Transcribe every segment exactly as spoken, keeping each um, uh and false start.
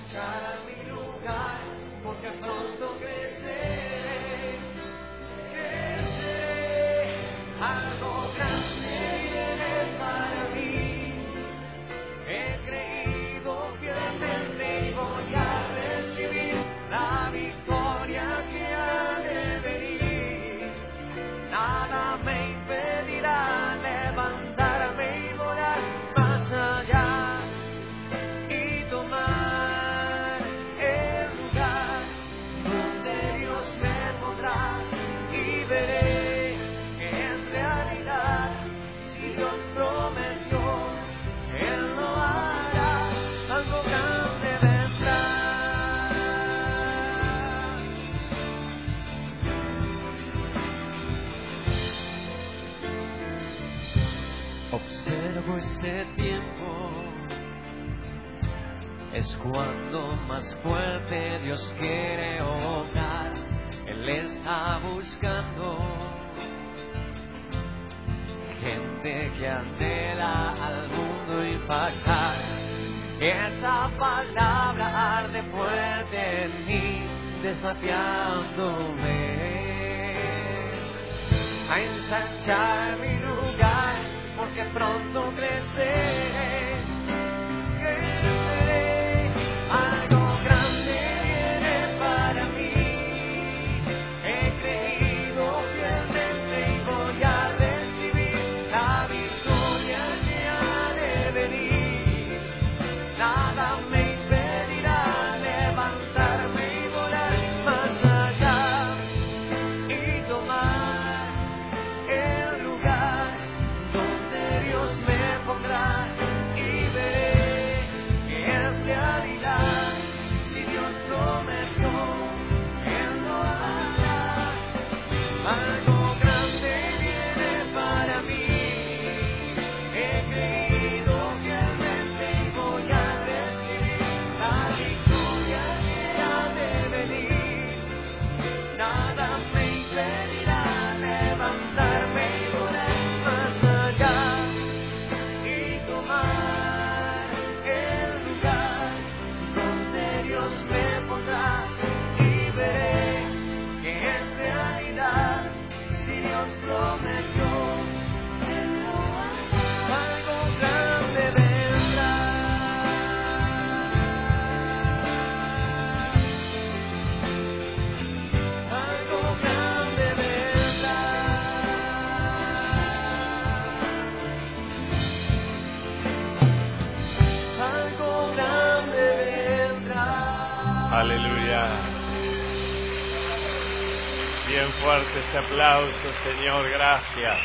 ensanchar mi lugar, porque pronto creceré, creceré, algo grande viene para mí. He creído fielmente y voy a recibir la victoria que ha de venir. Nada me impedirá levantarme y volar más allá y tomar el lugar donde Dios me pondrá, y veré que es realidad. Si Dios prometió, Él lo hará, algo grande vendrá. Observo este tiempo, es cuando más fuerte Dios quiere obrar. Él está buscando gente que anhela al mundo impactar. Esa palabra arde fuerte en mí, desafiándome a ensanchar mi lugar, porque pronto creceré, creceré, algo grande viene para mí. He creído fielmente y voy a recibir la victoria que ha de venir. Nada me impedirá levantarme y volar más allá y tomar el lugar donde Dios me pondrá, y veré que es realidad. Si Dios prometió, Él lo hará. Algo grande viene para mí. He creído fielmente y voy a recibir la victoria que ha de venir. Nada me impedirá levantarme y volar más allá y tomar el lugar donde Dios me pondrá, y veré que es realidad. Si Dios prometió, Él lo hará. Algo grande vendrá. Algo grande vendrá. Algo grande vendrá. Aleluya. Bien fuerte ese aplauso, Señor, gracias.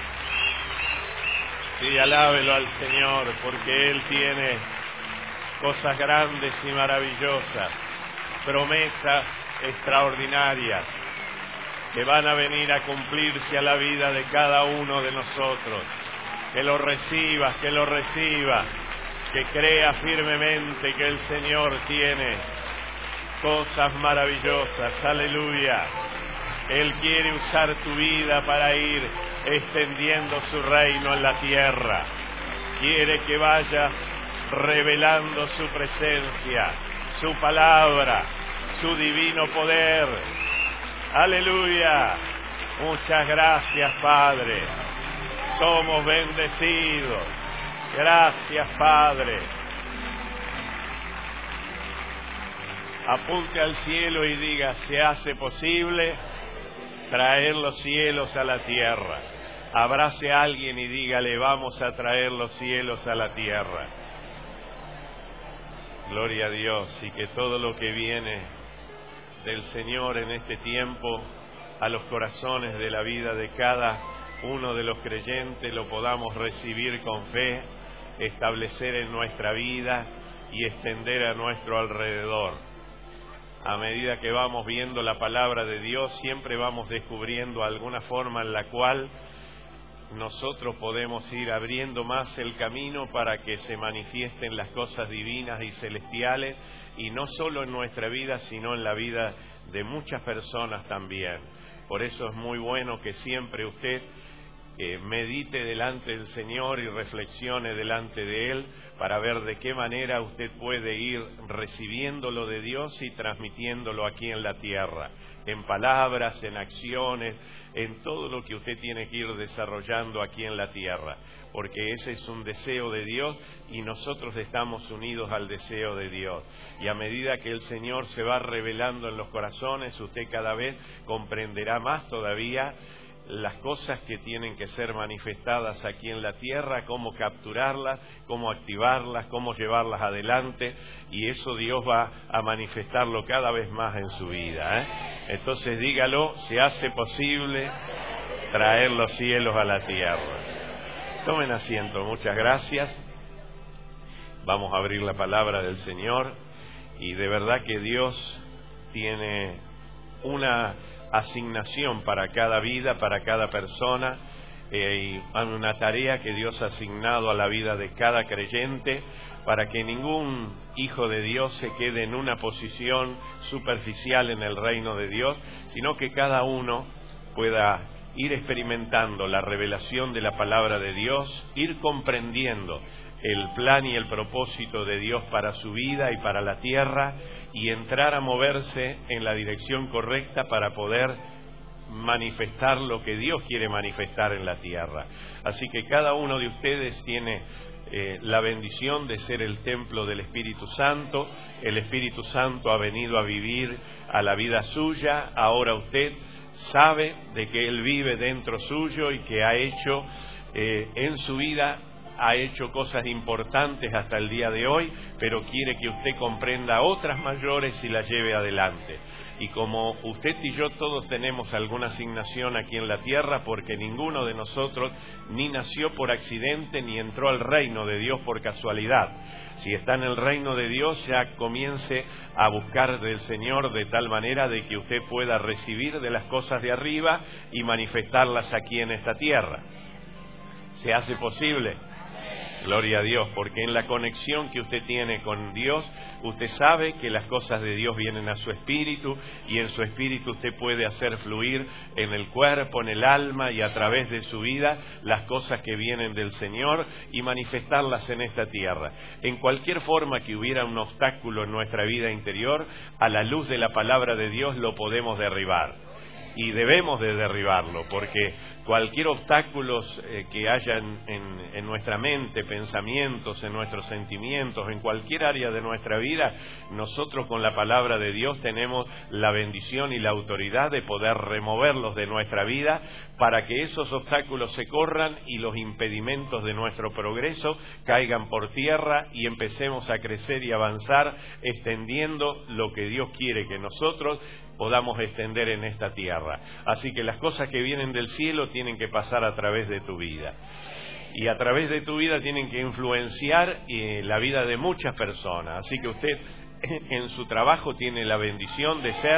Sí, alábelo al Señor, porque Él tiene cosas grandes y maravillosas, promesas extraordinarias que van a venir a cumplirse a la vida de cada uno de nosotros. Que lo recibas, que lo recibas, que crea firmemente que el Señor tiene cosas maravillosas. Aleluya. Él quiere usar tu vida para ir extendiendo su reino en la tierra. Quiere que vayas revelando su presencia, su palabra, su divino poder. Aleluya. Muchas gracias, Padre. Somos bendecidos. Gracias, Padre. Apunte al cielo y diga: se hace posible traer los cielos a la tierra. Abrace a alguien y dígale: vamos a traer los cielos a la tierra. Gloria a Dios, y que todo lo que viene del Señor en este tiempo a los corazones de la vida de cada uno de los creyentes lo podamos recibir con fe, establecer en nuestra vida y extender a nuestro alrededor. A medida que vamos viendo la palabra de Dios, siempre vamos descubriendo alguna forma en la cual nosotros podemos ir abriendo más el camino para que se manifiesten las cosas divinas y celestiales, y no solo en nuestra vida, sino en la vida de muchas personas también. Por eso es muy bueno que siempre usted eh, medite delante del Señor y reflexione delante de Él para ver de qué manera usted puede ir recibiéndolo de Dios y transmitiéndolo aquí en la tierra, en palabras, en acciones, en todo lo que usted tiene que ir desarrollando aquí en la tierra, porque ese es un deseo de Dios y nosotros estamos unidos al deseo de Dios. Y a medida que el Señor se va revelando en los corazones, usted cada vez comprenderá más todavía las cosas que tienen que ser manifestadas aquí en la tierra, cómo capturarlas, cómo activarlas, cómo llevarlas adelante, y eso Dios va a manifestarlo cada vez más en su vida, ¿eh? Entonces dígalo, se hace posible traer los cielos a la tierra. Tomen asiento, muchas gracias. Vamos a abrir la palabra del Señor, y de verdad que Dios tiene una asignación para cada vida, para cada persona, eh, y una tarea que Dios ha asignado a la vida de cada creyente, para que ningún hijo de Dios se quede en una posición superficial en el reino de Dios, sino que cada uno pueda ir experimentando la revelación de la palabra de Dios, ir comprendiendo el plan y el propósito de Dios para su vida y para la tierra, y entrar a moverse en la dirección correcta para poder manifestar lo que Dios quiere manifestar en la tierra. Así que cada uno de ustedes tiene eh, la bendición de ser el templo del Espíritu Santo. El Espíritu Santo ha venido a vivir a la vida suya. Ahora usted sabe de que Él vive dentro suyo y que ha hecho eh, en su vida ha hecho cosas importantes hasta el día de hoy, pero quiere que usted comprenda otras mayores y las lleve adelante. Y como usted y yo todos tenemos alguna asignación aquí en la tierra, porque ninguno de nosotros ni nació por accidente ni entró al reino de Dios por casualidad. Si está en el reino de Dios, ya comience a buscar del Señor de tal manera de que usted pueda recibir de las cosas de arriba y manifestarlas aquí en esta tierra. ¿Se hace posible? Gloria a Dios, porque en la conexión que usted tiene con Dios, usted sabe que las cosas de Dios vienen a su espíritu, y en su espíritu usted puede hacer fluir en el cuerpo, en el alma y a través de su vida las cosas que vienen del Señor y manifestarlas en esta tierra. En cualquier forma que hubiera un obstáculo en nuestra vida interior, a la luz de la palabra de Dios lo podemos derribar. Y debemos de derribarlo, porque cualquier obstáculo eh, que haya en, en, en nuestra mente, pensamientos, en nuestros sentimientos, en cualquier área de nuestra vida, nosotros con la palabra de Dios tenemos la bendición y la autoridad de poder removerlos de nuestra vida, para que esos obstáculos se corran y los impedimentos de nuestro progreso caigan por tierra y empecemos a crecer y avanzar, extendiendo lo que Dios quiere que nosotros podamos extender en esta tierra. Así que las cosas que vienen del cielo tienen que pasar a través de tu vida. Y a través de tu vida tienen que influenciar eh, la vida de muchas personas. Así que usted en su trabajo tiene la bendición de ser,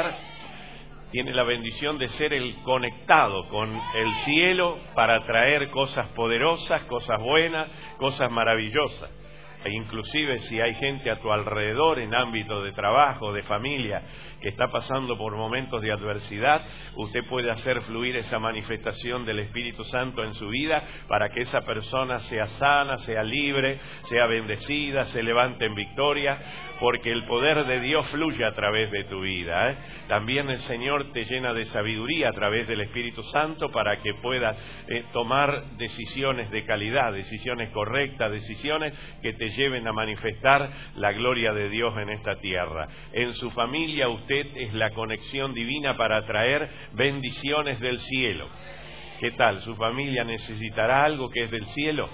tiene la bendición de ser el conectado con el cielo para traer cosas poderosas, cosas buenas, cosas maravillosas. E inclusive si hay gente a tu alrededor en ámbito de trabajo, de familia, que está pasando por momentos de adversidad, usted puede hacer fluir esa manifestación del Espíritu Santo en su vida para que esa persona sea sana, sea libre, sea bendecida, se levante en victoria, porque el poder de Dios fluye a través de tu vida, ¿eh? También el Señor te llena de sabiduría a través del Espíritu Santo para que puedas eh, tomar decisiones de calidad, decisiones correctas, decisiones que te lleven a manifestar la gloria de Dios en esta tierra. En su familia usted es la conexión divina para traer bendiciones del cielo. ¿Qué tal? ¿Su familia necesitará algo que es del cielo?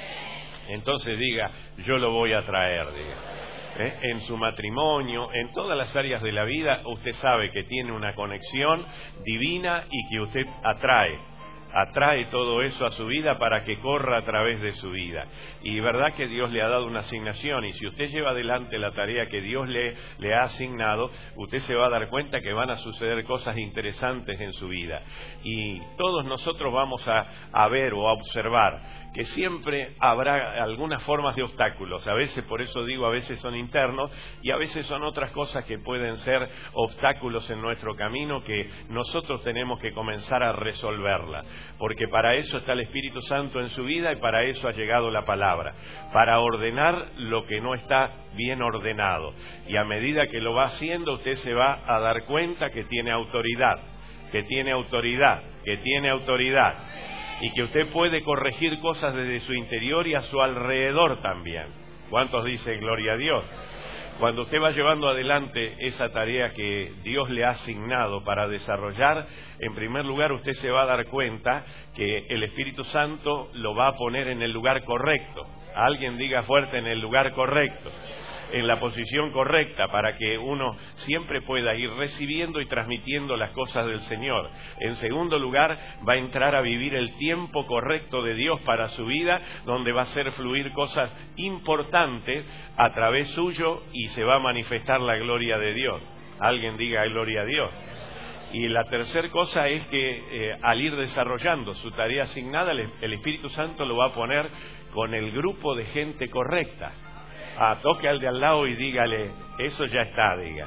Entonces diga, yo lo voy a traer, diga. ¿Eh? En su matrimonio, en todas las áreas de la vida, usted sabe que tiene una conexión divina y que usted atrae. Atrae todo eso a su vida para que corra a través de su vida. Y verdad que Dios le ha dado una asignación, y si usted lleva adelante la tarea que Dios le, le ha asignado, usted se va a dar cuenta que van a suceder cosas interesantes en su vida. Y todos nosotros vamos a, a ver o a observar que siempre habrá algunas formas de obstáculos. A veces, por eso digo, a veces son internos y a veces son otras cosas que pueden ser obstáculos en nuestro camino que nosotros tenemos que comenzar a resolverlas. porque para eso está el Espíritu Santo en su vida y para eso ha llegado la palabra, para ordenar lo que no está bien ordenado. Y a medida que lo va haciendo, usted se va a dar cuenta que tiene autoridad, que tiene autoridad, que tiene autoridad, y que usted puede corregir cosas desde su interior y a su alrededor también. ¿Cuántos dicen gloria a Dios? Cuando usted va llevando adelante esa tarea que Dios le ha asignado para desarrollar, en primer lugar usted se va a dar cuenta que el Espíritu Santo lo va a poner en el lugar correcto. Alguien diga fuerte, en el lugar correcto, en la posición correcta, para que uno siempre pueda ir recibiendo y transmitiendo las cosas del Señor. En segundo lugar, va a entrar a vivir el tiempo correcto de Dios para su vida, donde va a hacer fluir cosas importantes a través suyo y se va a manifestar la gloria de Dios. Alguien diga gloria a Dios. Y la tercera cosa es que eh, al ir desarrollando su tarea asignada, el, el Espíritu Santo lo va a poner con el grupo de gente correcta. Ah, toque al de al lado y dígale, eso ya está, diga.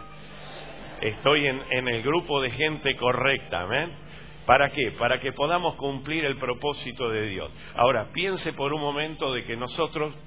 Estoy en, en el grupo de gente correcta, ¿amén? ¿Para qué? Para que podamos cumplir el propósito de Dios. Ahora, piense por un momento de que nosotros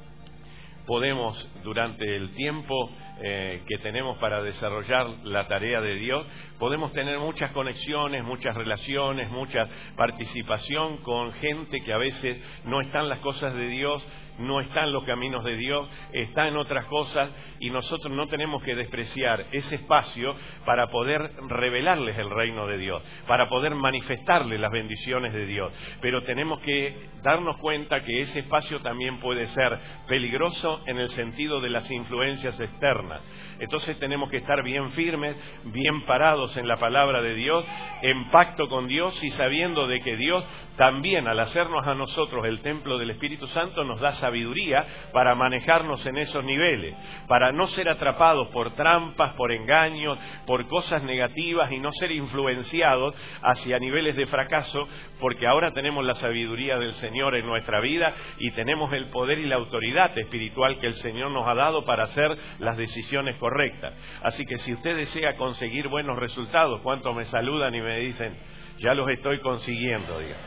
podemos, durante el tiempo eh, que tenemos para desarrollar la tarea de Dios, podemos tener muchas conexiones, muchas relaciones, mucha participación con gente que a veces no está en las cosas de Dios, no está en los caminos de Dios, está en otras cosas, y nosotros no tenemos que despreciar ese espacio para poder revelarles el reino de Dios, para poder manifestarles las bendiciones de Dios. Pero tenemos que darnos cuenta que ese espacio también puede ser peligroso en el sentido de las influencias externas. Entonces tenemos que estar bien firmes, bien parados en la palabra de Dios, en pacto con Dios y sabiendo de que Dios también, al hacernos a nosotros el templo del Espíritu Santo, nos da sabiduría para manejarnos en esos niveles, para no ser atrapados por trampas, por engaños, por cosas negativas y no ser influenciados hacia niveles de fracaso, porque ahora tenemos la sabiduría del Señor en nuestra vida y tenemos el poder y la autoridad espiritual que el Señor nos ha dado para hacer las decisiones correctas. Así que si usted desea conseguir buenos resultados, ¿cuántos me saludan y me dicen, ya los estoy consiguiendo, diga?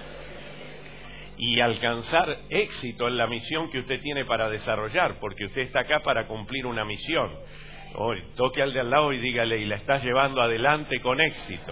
Y alcanzar éxito en la misión que usted tiene para desarrollar, porque usted está acá para cumplir una misión. Hoy, toque al de al lado y dígale, y la está llevando adelante con éxito.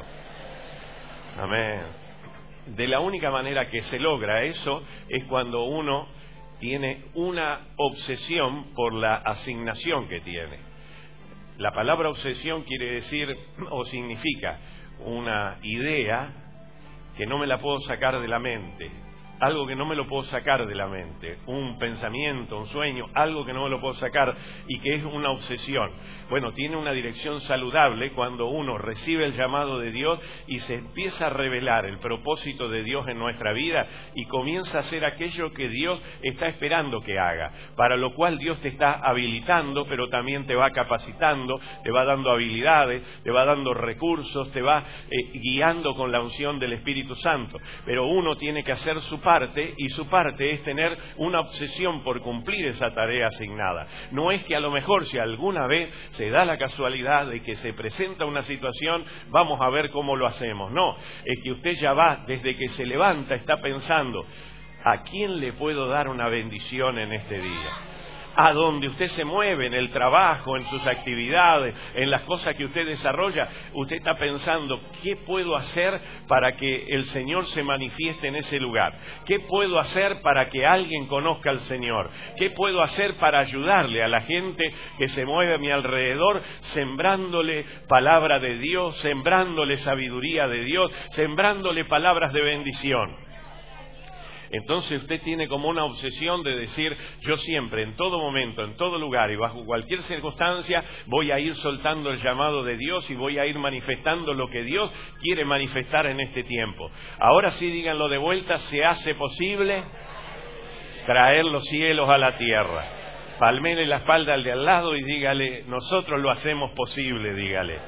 Amén. De la única manera que se logra eso es cuando uno tiene una obsesión por la asignación que tiene. La palabra obsesión quiere decir o significa una idea que no me la puedo sacar de la mente. Algo que no me lo puedo sacar de la mente, un pensamiento, un sueño, algo que no me lo puedo sacar y que es una obsesión. Bueno, tiene una dirección saludable cuando uno recibe el llamado de Dios y se empieza a revelar el propósito de Dios en nuestra vida y comienza a hacer aquello que Dios está esperando que haga, para lo cual Dios te está habilitando, pero también te va capacitando, te va dando habilidades, te va dando recursos, te va eh, guiando con la unción del Espíritu Santo. Pero uno tiene que hacer su parte, y su parte es tener una obsesión por cumplir esa tarea asignada. No es que a lo mejor si alguna vez se da la casualidad de que se presenta una situación, vamos a ver cómo lo hacemos. No, es que usted ya va, desde que se levanta, está pensando, ¿a quién le puedo dar una bendición en este día? A donde usted se mueve, en el trabajo, en sus actividades, en las cosas que usted desarrolla, usted está pensando, ¿qué puedo hacer para que el Señor se manifieste en ese lugar? ¿Qué puedo hacer para que alguien conozca al Señor? ¿Qué puedo hacer para ayudarle a la gente que se mueve a mi alrededor, sembrándole palabra de Dios, sembrándole sabiduría de Dios, sembrándole palabras de bendición? Entonces usted tiene como una obsesión de decir, yo siempre, en todo momento, en todo lugar y bajo cualquier circunstancia, voy a ir soltando el llamado de Dios y voy a ir manifestando lo que Dios quiere manifestar en este tiempo. Ahora sí, díganlo de vuelta, ¿se hace posible traer los cielos a la tierra? Palmele la espalda al de al lado y dígale, nosotros lo hacemos posible, dígale.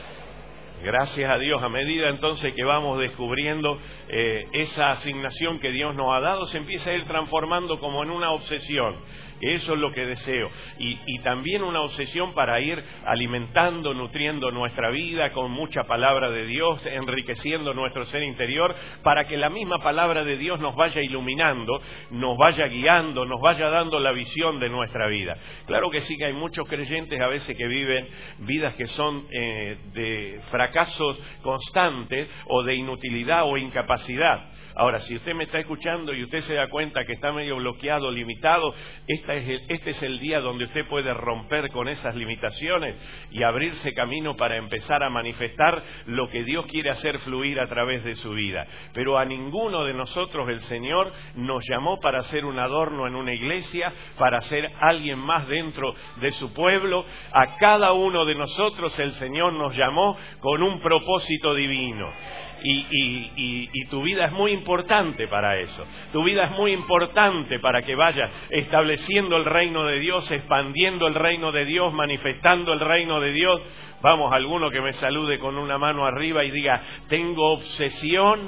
Gracias a Dios, a medida entonces que vamos descubriendo eh, esa asignación que Dios nos ha dado, se empieza a ir transformando como en una obsesión. Eso es lo que deseo. Y, y también una obsesión para ir alimentando, nutriendo nuestra vida con mucha palabra de Dios, enriqueciendo nuestro ser interior, para que la misma palabra de Dios nos vaya iluminando, nos vaya guiando, nos vaya dando la visión de nuestra vida. Claro que sí, que hay muchos creyentes a veces que viven vidas que son eh, de fracasos constantes o de inutilidad o incapacidad. Ahora, si usted me está escuchando y usted se da cuenta que está medio bloqueado, limitado, esta es el, este es el día donde usted puede romper con esas limitaciones y abrirse camino para empezar a manifestar lo que Dios quiere hacer fluir a través de su vida. Pero a ninguno de nosotros el Señor nos llamó para ser un adorno en una iglesia, para ser alguien más dentro de su pueblo. A cada uno de nosotros el Señor nos llamó con un propósito divino. Y, y, y, y tu vida es muy importante para eso. Tu vida es muy importante para que vayas estableciendo el reino de Dios, expandiendo el reino de Dios, manifestando el reino de Dios. Vamos, alguno que me salude con una mano arriba y diga: tengo obsesión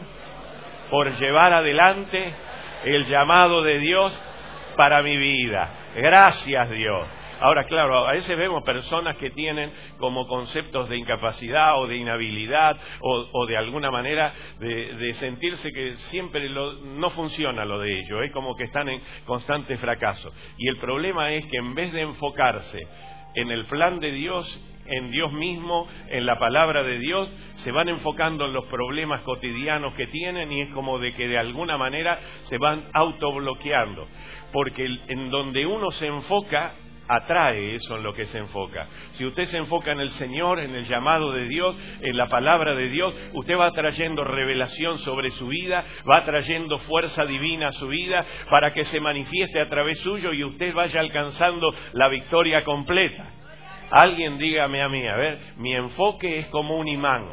por llevar adelante el llamado de Dios para mi vida. Gracias, Dios. Ahora, claro, a veces vemos personas que tienen como conceptos de incapacidad o de inhabilidad o, o de alguna manera de, de sentirse que siempre lo, no funciona lo de ellos, es como que están en constante fracaso. Y el problema es que en vez de enfocarse en el plan de Dios, en Dios mismo, en la palabra de Dios, se van enfocando en los problemas cotidianos que tienen y es como de que de alguna manera se van autobloqueando. Porque en donde uno se enfoca, atrae eso en lo que se enfoca. Si usted se enfoca en el Señor, en el llamado de Dios, en la palabra de Dios, usted va trayendo revelación sobre su vida, va trayendo fuerza divina a su vida para que se manifieste a través suyo y usted vaya alcanzando la victoria completa. Alguien dígame a mí, a ver, mi enfoque es como un imán.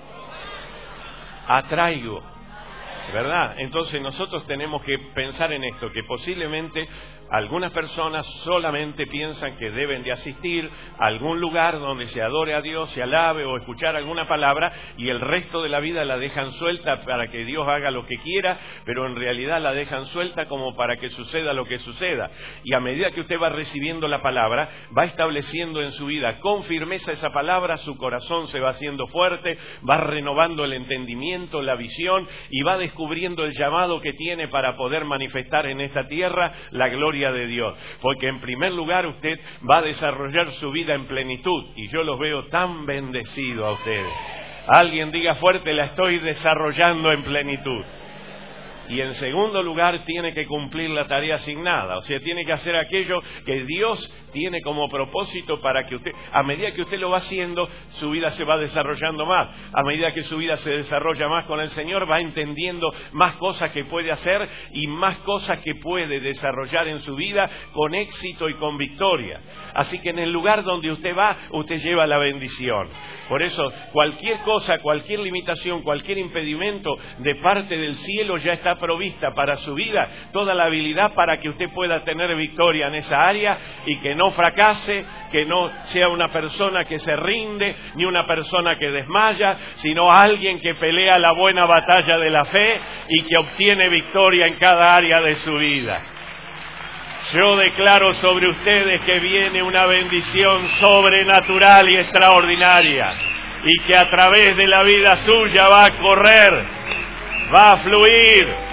Atraigo, ¿verdad? Entonces nosotros tenemos que pensar en esto, que posiblemente algunas personas solamente piensan que deben de asistir a algún lugar donde se adore a Dios, se alabe o escuchar alguna palabra y el resto de la vida la dejan suelta para que Dios haga lo que quiera, pero en realidad la dejan suelta como para que suceda lo que suceda. Y a medida que usted va recibiendo la palabra, va estableciendo en su vida con firmeza esa palabra, su corazón se va haciendo fuerte, va renovando el entendimiento, la visión y va descubriendo el llamado que tiene para poder manifestar en esta tierra la gloria de Dios, porque en primer lugar usted va a desarrollar su vida en plenitud y yo los veo tan bendecidos a ustedes. Alguien diga fuerte: la estoy desarrollando en plenitud. Y en segundo lugar tiene que cumplir la tarea asignada, o sea, tiene que hacer aquello que Dios tiene como propósito para que usted, a medida que usted lo va haciendo, su vida se va desarrollando más. A medida que su vida se desarrolla más con el Señor, va entendiendo más cosas que puede hacer y más cosas que puede desarrollar en su vida con éxito y con victoria. Así que en el lugar donde usted va, usted lleva la bendición. Por eso, cualquier cosa, cualquier limitación, cualquier impedimento de parte del cielo ya está provista para su vida, toda la habilidad para que usted pueda tener victoria en esa área y que no fracase, que no sea una persona que se rinde, ni una persona que desmaya, sino alguien que pelea la buena batalla de la fe y que obtiene victoria en cada área de su vida. Yo declaro sobre ustedes que viene una bendición sobrenatural y extraordinaria y que a través de la vida suya va a correr, va a fluir.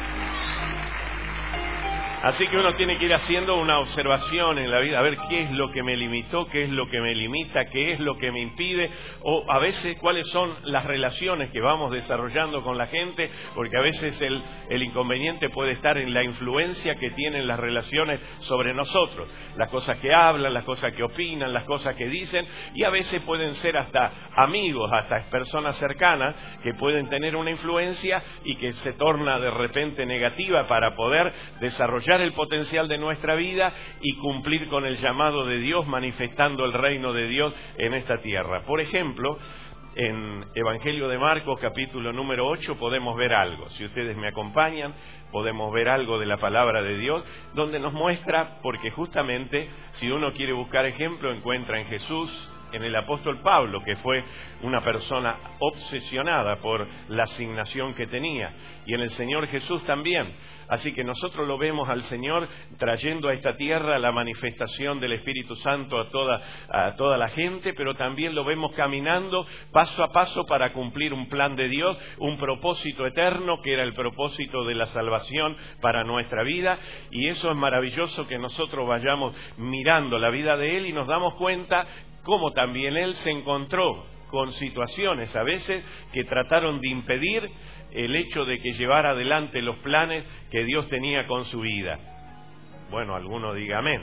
Así que uno tiene que ir haciendo una observación en la vida, a ver qué es lo que me limitó, qué es lo que me limita, qué es lo que me impide, o a veces cuáles son las relaciones que vamos desarrollando con la gente, porque a veces el, el inconveniente puede estar en la influencia que tienen las relaciones sobre nosotros, las cosas que hablan, las cosas que opinan, las cosas que dicen, y a veces pueden ser hasta amigos, hasta personas cercanas que pueden tener una influencia y que se torna de repente negativa para poder desarrollar el potencial de nuestra vida y cumplir con el llamado de Dios, manifestando el reino de Dios en esta tierra. Por ejemplo, en Evangelio de Marcos, capítulo número ocho, podemos ver algo. Si ustedes me acompañan, podemos ver algo de la palabra de Dios, donde nos muestra, porque justamente, si uno quiere buscar ejemplo, encuentra en Jesús, en el apóstol Pablo, que fue una persona obsesionada por la asignación que tenía, y en el Señor Jesús también. Así que nosotros lo vemos al Señor trayendo a esta tierra la manifestación del Espíritu Santo a toda, a toda la gente, pero también lo vemos caminando paso a paso para cumplir un plan de Dios, un propósito eterno, que era el propósito de la salvación para nuestra vida. Y eso es maravilloso, que nosotros vayamos mirando la vida de Él y nos damos cuenta cómo también Él se encontró con situaciones a veces que trataron de impedir el hecho de que llevara adelante los planes que Dios tenía con su vida. Bueno, alguno diga amén.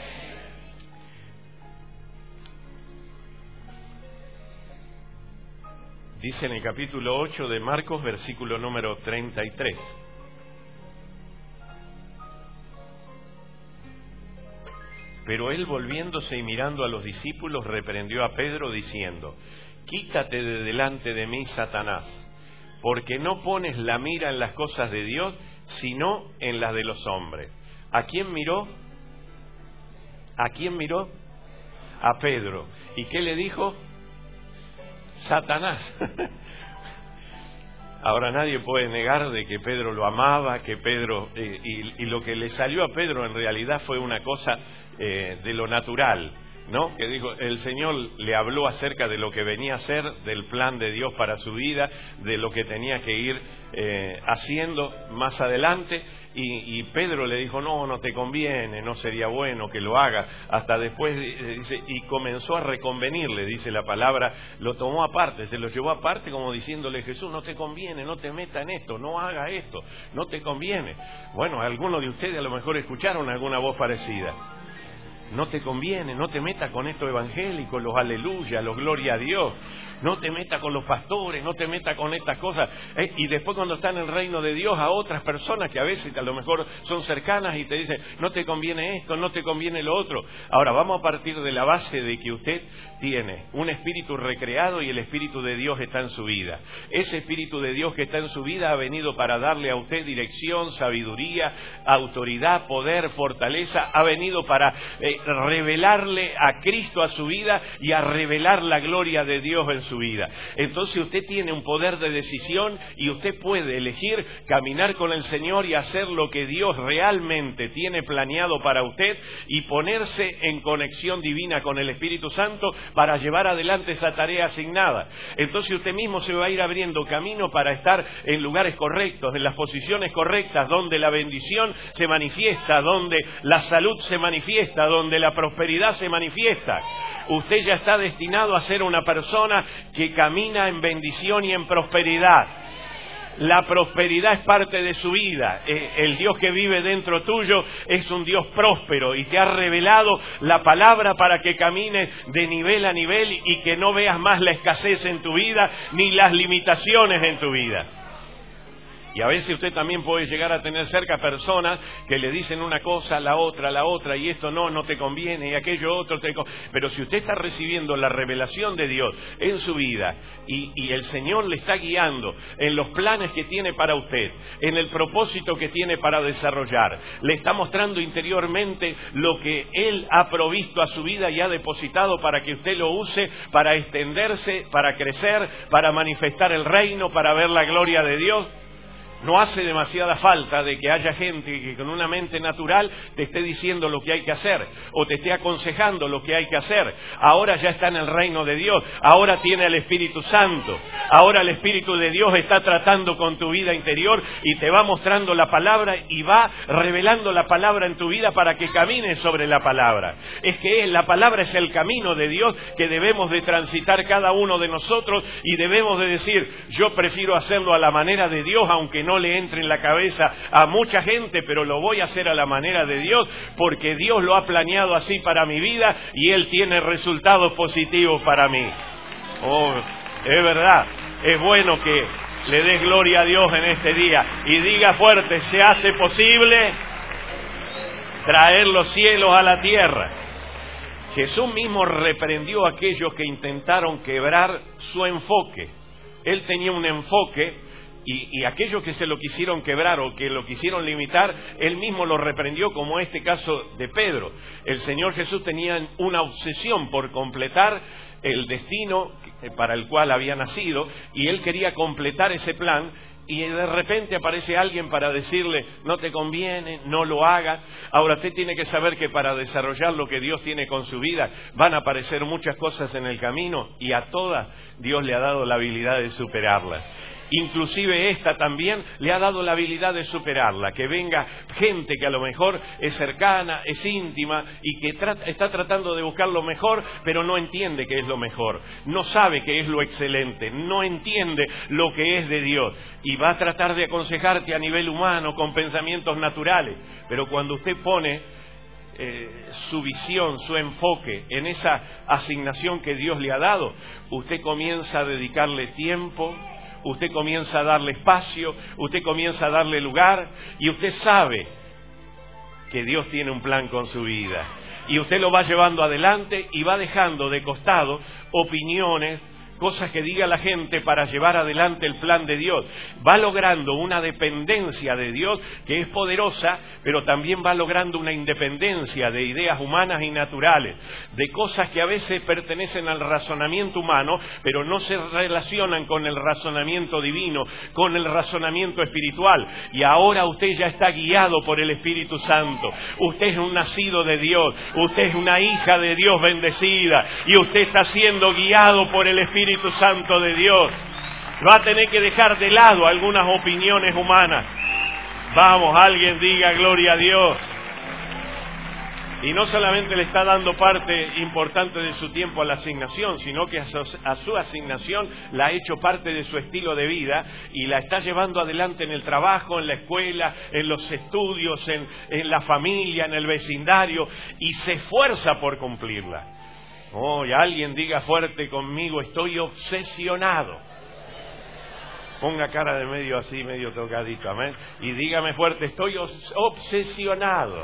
Dice en el capítulo ocho de Marcos, versículo número treinta y tres. Pero él, volviéndose y mirando a los discípulos, reprendió a Pedro diciendo: quítate de delante de mí, Satanás, porque no pones la mira en las cosas de Dios, sino en las de los hombres. ¿A quién miró? ¿A quién miró? A Pedro. ¿Y qué le dijo? Satanás. Ahora nadie puede negar de que Pedro lo amaba, que Pedro eh, y, y lo que le salió a Pedro en realidad fue una cosa eh, de lo natural, ¿no? Que dijo, el Señor le habló acerca de lo que venía a ser, del plan de Dios para su vida, de lo que tenía que ir eh, haciendo más adelante, y, y Pedro le dijo, no, no te conviene, no sería bueno que lo haga. Hasta después dice, y comenzó a reconvenirle, dice la palabra, lo tomó aparte, se lo llevó aparte como diciéndole, Jesús, no te conviene, no te meta en esto, no haga esto, no te conviene. Bueno, algunos de ustedes a lo mejor escucharon alguna voz parecida. No te conviene, no te metas con estos evangélicos, los aleluya, los gloria a Dios. No te metas con los pastores, no te metas con estas cosas. Eh, y después cuando están en el reino de Dios, a otras personas que a veces a lo mejor son cercanas y te dicen, no te conviene esto, no te conviene lo otro. Ahora vamos a partir de la base de que usted tiene un espíritu recreado y el Espíritu de Dios está en su vida. Ese Espíritu de Dios que está en su vida ha venido para darle a usted dirección, sabiduría, autoridad, poder, fortaleza. Ha venido para eh, revelarle a Cristo a su vida y a revelar la gloria de Dios en su vida. Entonces usted tiene un poder de decisión y usted puede elegir caminar con el Señor y hacer lo que Dios realmente tiene planeado para usted y ponerse en conexión divina con el Espíritu Santo para llevar adelante esa tarea asignada. Entonces usted mismo se va a ir abriendo camino para estar en lugares correctos, en las posiciones correctas, donde la bendición se manifiesta, donde la salud se manifiesta, donde la prosperidad se manifiesta. Usted ya está destinado a ser una persona que camina en bendición y en prosperidad. La prosperidad es parte de su vida. El Dios que vive dentro tuyo es un Dios próspero y te ha revelado la palabra para que camines de nivel a nivel y que no veas más la escasez en tu vida ni las limitaciones en tu vida. Y a veces usted también puede llegar a tener cerca personas que le dicen una cosa, la otra, la otra, y esto no, no te conviene, y aquello otro te conviene. Pero si usted está recibiendo la revelación de Dios en su vida, y, y el Señor le está guiando en los planes que tiene para usted, en el propósito que tiene para desarrollar, le está mostrando interiormente lo que Él ha provisto a su vida y ha depositado para que usted lo use, para extenderse, para crecer, para manifestar el reino, para ver la gloria de Dios. No hace demasiada falta de que haya gente que con una mente natural te esté diciendo lo que hay que hacer o te esté aconsejando lo que hay que hacer. Ahora ya está en el reino de Dios, ahora tiene el Espíritu Santo, ahora el Espíritu de Dios está tratando con tu vida interior y te va mostrando la palabra y va revelando la palabra en tu vida para que camines sobre la palabra. Es que la palabra es el camino de Dios que debemos de transitar cada uno de nosotros y debemos de decir, yo prefiero hacerlo a la manera de Dios, aunque no no le entre en la cabeza a mucha gente, pero lo voy a hacer a la manera de Dios, porque Dios lo ha planeado así para mi vida y Él tiene resultados positivos para mí. Oh, es verdad, es bueno que le des gloria a Dios en este día y diga fuerte, se hace posible traer los cielos a la tierra. Jesús mismo reprendió a aquellos que intentaron quebrar su enfoque. Él tenía un enfoque Y, y aquellos que se lo quisieron quebrar o que lo quisieron limitar, Él mismo lo reprendió, como este caso de Pedro. El Señor Jesús tenía una obsesión por completar el destino para el cual había nacido, y Él quería completar ese plan. Y de repente aparece alguien para decirle, no te conviene, no lo hagas. Ahora usted tiene que saber que para desarrollar lo que Dios tiene con su vida, van a aparecer muchas cosas en el camino, y a todas Dios le ha dado la habilidad de superarlas. Inclusive esta también le ha dado la habilidad de superarla, que venga gente que a lo mejor es cercana, es íntima y que tra- está tratando de buscar lo mejor, pero no entiende qué es lo mejor, no sabe qué es lo excelente, no entiende lo que es de Dios, y va a tratar de aconsejarte a nivel humano con pensamientos naturales. Pero cuando usted pone eh, su visión, su enfoque en esa asignación que Dios le ha dado, usted comienza a dedicarle tiempo, usted comienza a darle espacio, usted comienza a darle lugar, y usted sabe que Dios tiene un plan con su vida. Y usted lo va llevando adelante y va dejando de costado opiniones, cosas que diga la gente para llevar adelante el plan de Dios. Va logrando una dependencia de Dios que es poderosa, pero también va logrando una independencia de ideas humanas y naturales, de cosas que a veces pertenecen al razonamiento humano, pero no se relacionan con el razonamiento divino, con el razonamiento espiritual. Y ahora usted ya está guiado por el Espíritu Santo. Usted es un nacido de Dios, usted es una hija de Dios bendecida, y usted está siendo guiado por el Espíritu Espíritu Santo de Dios. Va a tener que dejar de lado algunas opiniones humanas. Vamos, alguien diga gloria a Dios. Y no solamente le está dando parte importante de su tiempo a la asignación, sino que a su, a su asignación la ha hecho parte de su estilo de vida y la está llevando adelante en el trabajo, en la escuela, en los estudios, en, en la familia, en el vecindario, y se esfuerza por cumplirla. Oh, y alguien diga fuerte conmigo, estoy obsesionado. Ponga cara de medio así, medio tocadito, amén. Y dígame fuerte, estoy obsesionado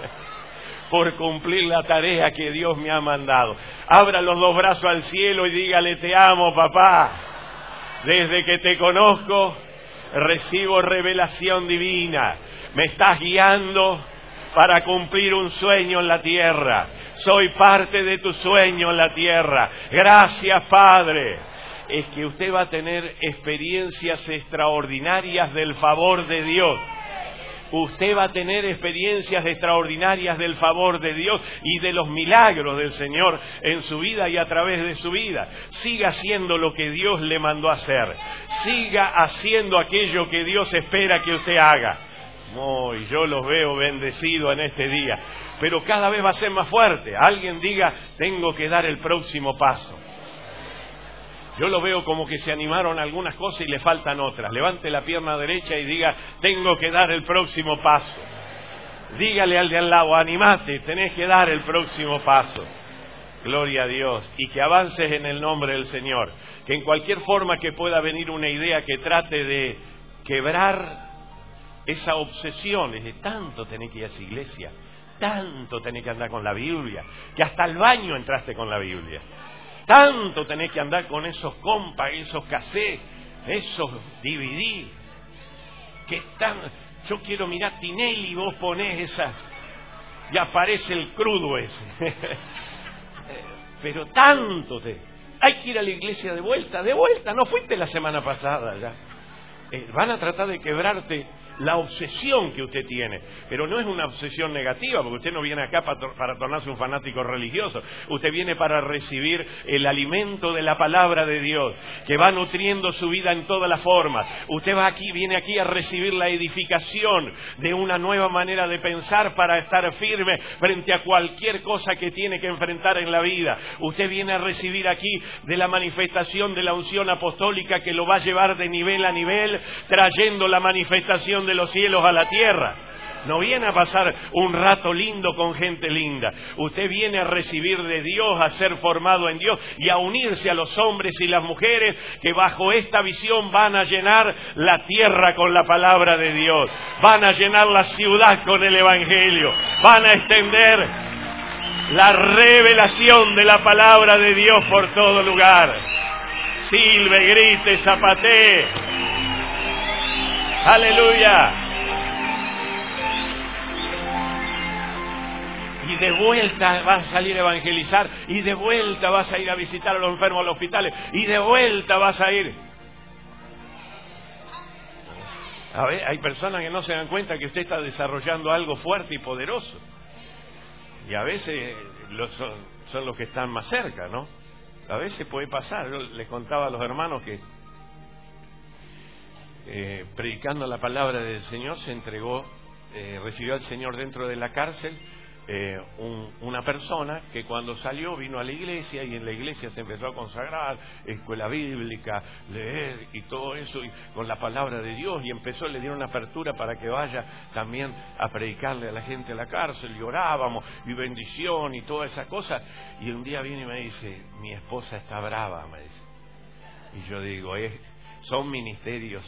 por cumplir la tarea que Dios me ha mandado. Abra los dos brazos al cielo y dígale, te amo, papá. Desde que te conozco, recibo revelación divina. Me estás guiando para cumplir un sueño en la tierra. Soy parte de tu sueño en la tierra. Gracias, Padre. Es que usted va a tener experiencias extraordinarias del favor de Dios. Usted va a tener experiencias extraordinarias del favor de Dios y de los milagros del Señor en su vida y a través de su vida. Siga haciendo lo que Dios le mandó a hacer. Siga haciendo aquello que Dios espera que usted haga. Oh, y yo los veo bendecidos en este día. Pero cada vez va a ser más fuerte. Alguien diga, tengo que dar el próximo paso. Yo lo veo como que se animaron algunas cosas y le faltan otras. Levante la pierna derecha y diga, tengo que dar el próximo paso. Dígale al de al lado, animate, tenés que dar el próximo paso. Gloria a Dios. Y que avances en el nombre del Señor. Que en cualquier forma que pueda venir una idea que trate de quebrar esa obsesión, es de tanto tenés que ir a esa iglesia, tanto tenés que andar con la Biblia, que hasta el baño entraste con la Biblia. Tanto tenés que andar con esos compas, esos cassettes, esos D V D, que están, yo quiero mirar Tinelli y vos ponés esas, y aparece el crudo ese. Pero tanto te... Hay que ir a la iglesia de vuelta, de vuelta, no fuiste la semana pasada ya. Eh, van a tratar de quebrarte la obsesión que usted tiene, pero no es una obsesión negativa, porque usted no viene acá para, para tornarse un fanático religioso. Usted viene para recibir el alimento de la palabra de Dios, que va nutriendo su vida en todas las formas. Usted va aquí, viene aquí a recibir la edificación de una nueva manera de pensar para estar firme frente a cualquier cosa que tiene que enfrentar en la vida. Usted viene a recibir aquí de la manifestación de la unción apostólica que lo va a llevar de nivel a nivel, trayendo la manifestación de los cielos a la tierra. No viene a pasar un rato lindo con gente linda. Usted viene a recibir de Dios, a ser formado en Dios y a unirse a los hombres y las mujeres que bajo esta visión van a llenar la tierra con la palabra de Dios. Van a llenar la ciudad con el Evangelio. Van a extender la revelación de la palabra de Dios por todo lugar. Silbe, grite, zapatee. Aleluya. Y de vuelta vas a salir a evangelizar, y de vuelta vas a ir a visitar a los enfermos a los hospitales, y de vuelta vas a ir. A ver, hay personas que no se dan cuenta que usted está desarrollando algo fuerte y poderoso. Y a veces los son, son los que están más cerca, ¿no? A veces puede pasar. Yo les contaba a los hermanos que eh, predicando la palabra del Señor se entregó, eh, recibió al Señor dentro de la cárcel. Eh, un, una persona que cuando salió vino a la iglesia y en la iglesia se empezó a consagrar, escuela bíblica, leer y todo eso y con la palabra de Dios, y empezó, le dieron una apertura para que vaya también a predicarle a la gente a la cárcel, y orábamos y bendición y toda esa cosa. Y un día viene y me dice: mi esposa está brava, me dice. Y yo digo, eh, son ministerios.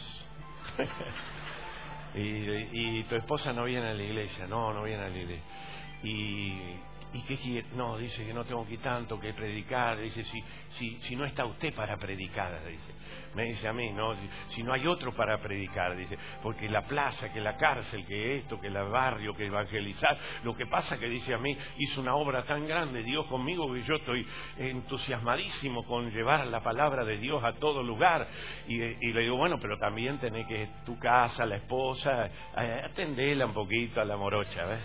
y, y tu esposa no viene a la iglesia. No, no viene a la iglesia. Y, y qué quiere, no, dice que no tengo que tanto que predicar, dice, si, si, si no está usted para predicar, dice, me dice a mí, no, si, si no hay otro para predicar, dice, porque la plaza, que la cárcel, que esto, que el barrio, que evangelizar, lo que pasa que dice a mí, hizo una obra tan grande Dios conmigo que yo estoy entusiasmadísimo con llevar la palabra de Dios a todo lugar, y, y le digo, bueno, pero también tenés que tu casa, la esposa, atendela un poquito a la morocha, ¿ves?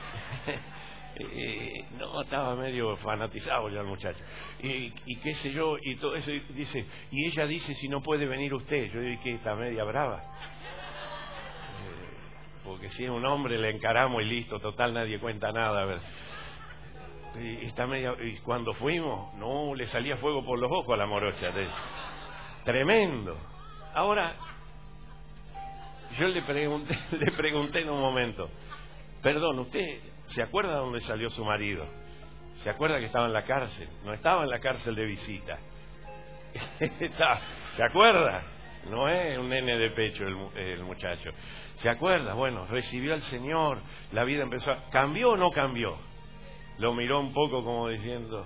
eh, no, estaba medio fanatizado ya el muchacho y, y qué sé yo y todo eso, y dice, y ella dice si no puede venir usted. Yo digo que está media brava, eh, porque si es un hombre le encaramos y listo, total nadie cuenta nada, a ver. Y está media, y cuando fuimos no le salía fuego por los ojos a la morocha, de, tremendo. Ahora yo le pregunté le pregunté en un momento: perdón, ¿usted se acuerda de dónde salió su marido? ¿Se acuerda que estaba en la cárcel? No estaba en la cárcel de visita. ¿Se acuerda? No es un nene de pecho el, el muchacho. ¿Se acuerda? Bueno, recibió al Señor, la vida empezó a... ¿Cambió o no cambió? Lo miró un poco como diciendo...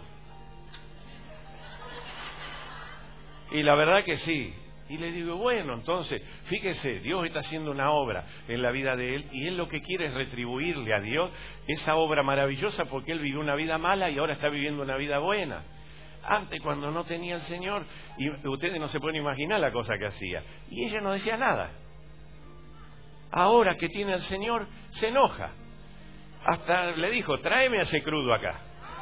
Y la verdad que sí. Y le digo, bueno, entonces, fíjese, Dios está haciendo una obra en la vida de él, y él lo que quiere es retribuirle a Dios esa obra maravillosa, porque él vivió una vida mala y ahora está viviendo una vida buena. Antes, cuando no tenía el Señor, y ustedes no se pueden imaginar la cosa que hacía, y ella no decía nada. Ahora que tiene al Señor, se enoja. Hasta le dijo, tráeme a ese crudo acá.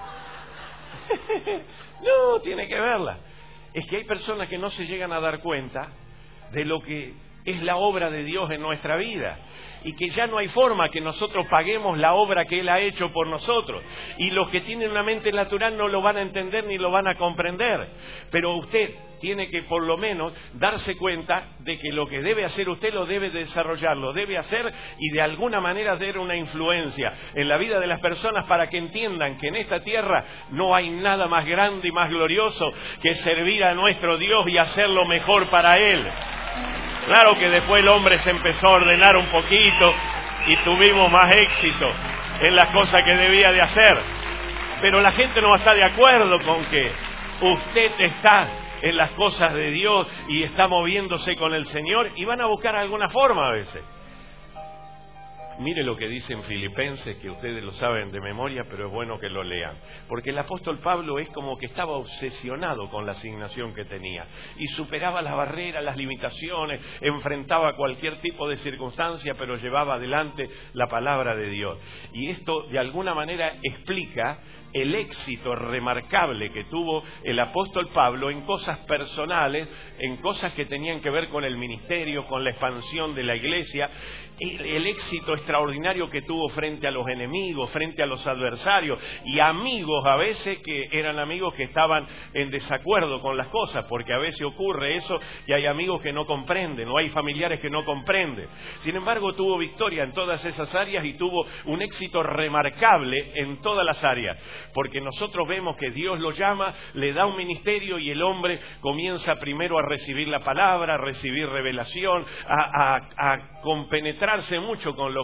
No, tiene que verla. Es que hay personas que no se llegan a dar cuenta de lo que es la obra de Dios en nuestra vida, y que ya no hay forma que nosotros paguemos la obra que Él ha hecho por nosotros, y los que tienen una mente natural no lo van a entender ni lo van a comprender, pero usted tiene que por lo menos darse cuenta de que lo que debe hacer usted lo debe desarrollar, lo debe hacer, y de alguna manera dar una influencia en la vida de las personas para que entiendan que en esta tierra no hay nada más grande y más glorioso que servir a nuestro Dios y hacerlo mejor para Él. Claro que después el hombre se empezó a ordenar un poquito y tuvimos más éxito en las cosas que debía de hacer, pero la gente no está de acuerdo con que usted está en las cosas de Dios y está moviéndose con el Señor, y van a buscar alguna forma a veces. Mire lo que dice en Filipenses, que ustedes lo saben de memoria, pero es bueno que lo lean. Porque el apóstol Pablo es como que estaba obsesionado con la asignación que tenía. Y superaba las barreras, las limitaciones, enfrentaba cualquier tipo de circunstancia, pero llevaba adelante la palabra de Dios. Y esto de alguna manera explica el éxito remarcable que tuvo el apóstol Pablo en cosas personales, en cosas que tenían que ver con el ministerio, con la expansión de la iglesia, el éxito extraordinario que tuvo frente a los enemigos, frente a los adversarios, y amigos a veces que eran amigos que estaban en desacuerdo con las cosas, porque a veces ocurre eso, y hay amigos que no comprenden, o hay familiares que no comprenden. Sin embargo, tuvo victoria en todas esas áreas y tuvo un éxito remarcable en todas las áreas. Porque nosotros vemos que Dios lo llama, le da un ministerio, y el hombre comienza primero a recibir la palabra, a recibir revelación, a, a, a compenetrarse mucho con lo que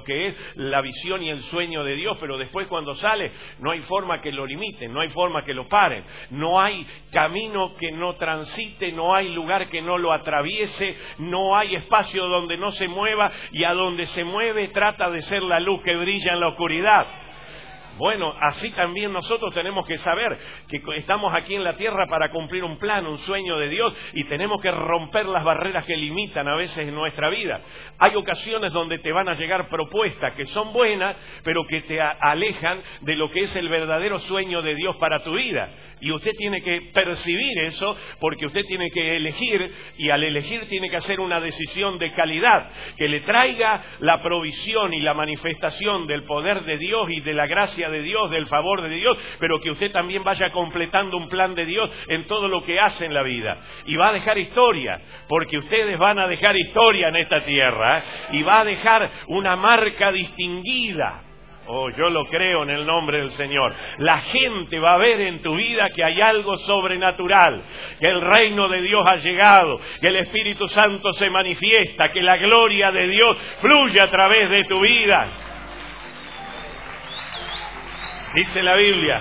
que es la visión y el sueño de Dios, pero después cuando sale no hay forma que lo limiten, no hay forma que lo paren, no hay camino que no transite, no hay lugar que no lo atraviese, no hay espacio donde no se mueva, y a donde se mueve trata de ser la luz que brilla en la oscuridad. Bueno, así también nosotros tenemos que saber que estamos aquí en la tierra para cumplir un plan, un sueño de Dios, y tenemos que romper las barreras que limitan a veces en nuestra vida. Hay ocasiones donde te van a llegar propuestas que son buenas, pero que te alejan de lo que es el verdadero sueño de Dios para tu vida. Y usted tiene que percibir eso, porque usted tiene que elegir, y al elegir tiene que hacer una decisión de calidad, que le traiga la provisión y la manifestación del poder de Dios y de la gracia de Dios, del favor de Dios, pero que usted también vaya completando un plan de Dios en todo lo que hace en la vida. Y va a dejar historia, porque ustedes van a dejar historia en esta tierra, ¿eh? Y va a dejar una marca distinguida. Oh, yo lo creo en el nombre del Señor. La gente va a ver en tu vida que hay algo sobrenatural, que el reino de Dios ha llegado, que el Espíritu Santo se manifiesta, que la gloria de Dios fluye a través de tu vida. Dice la Biblia,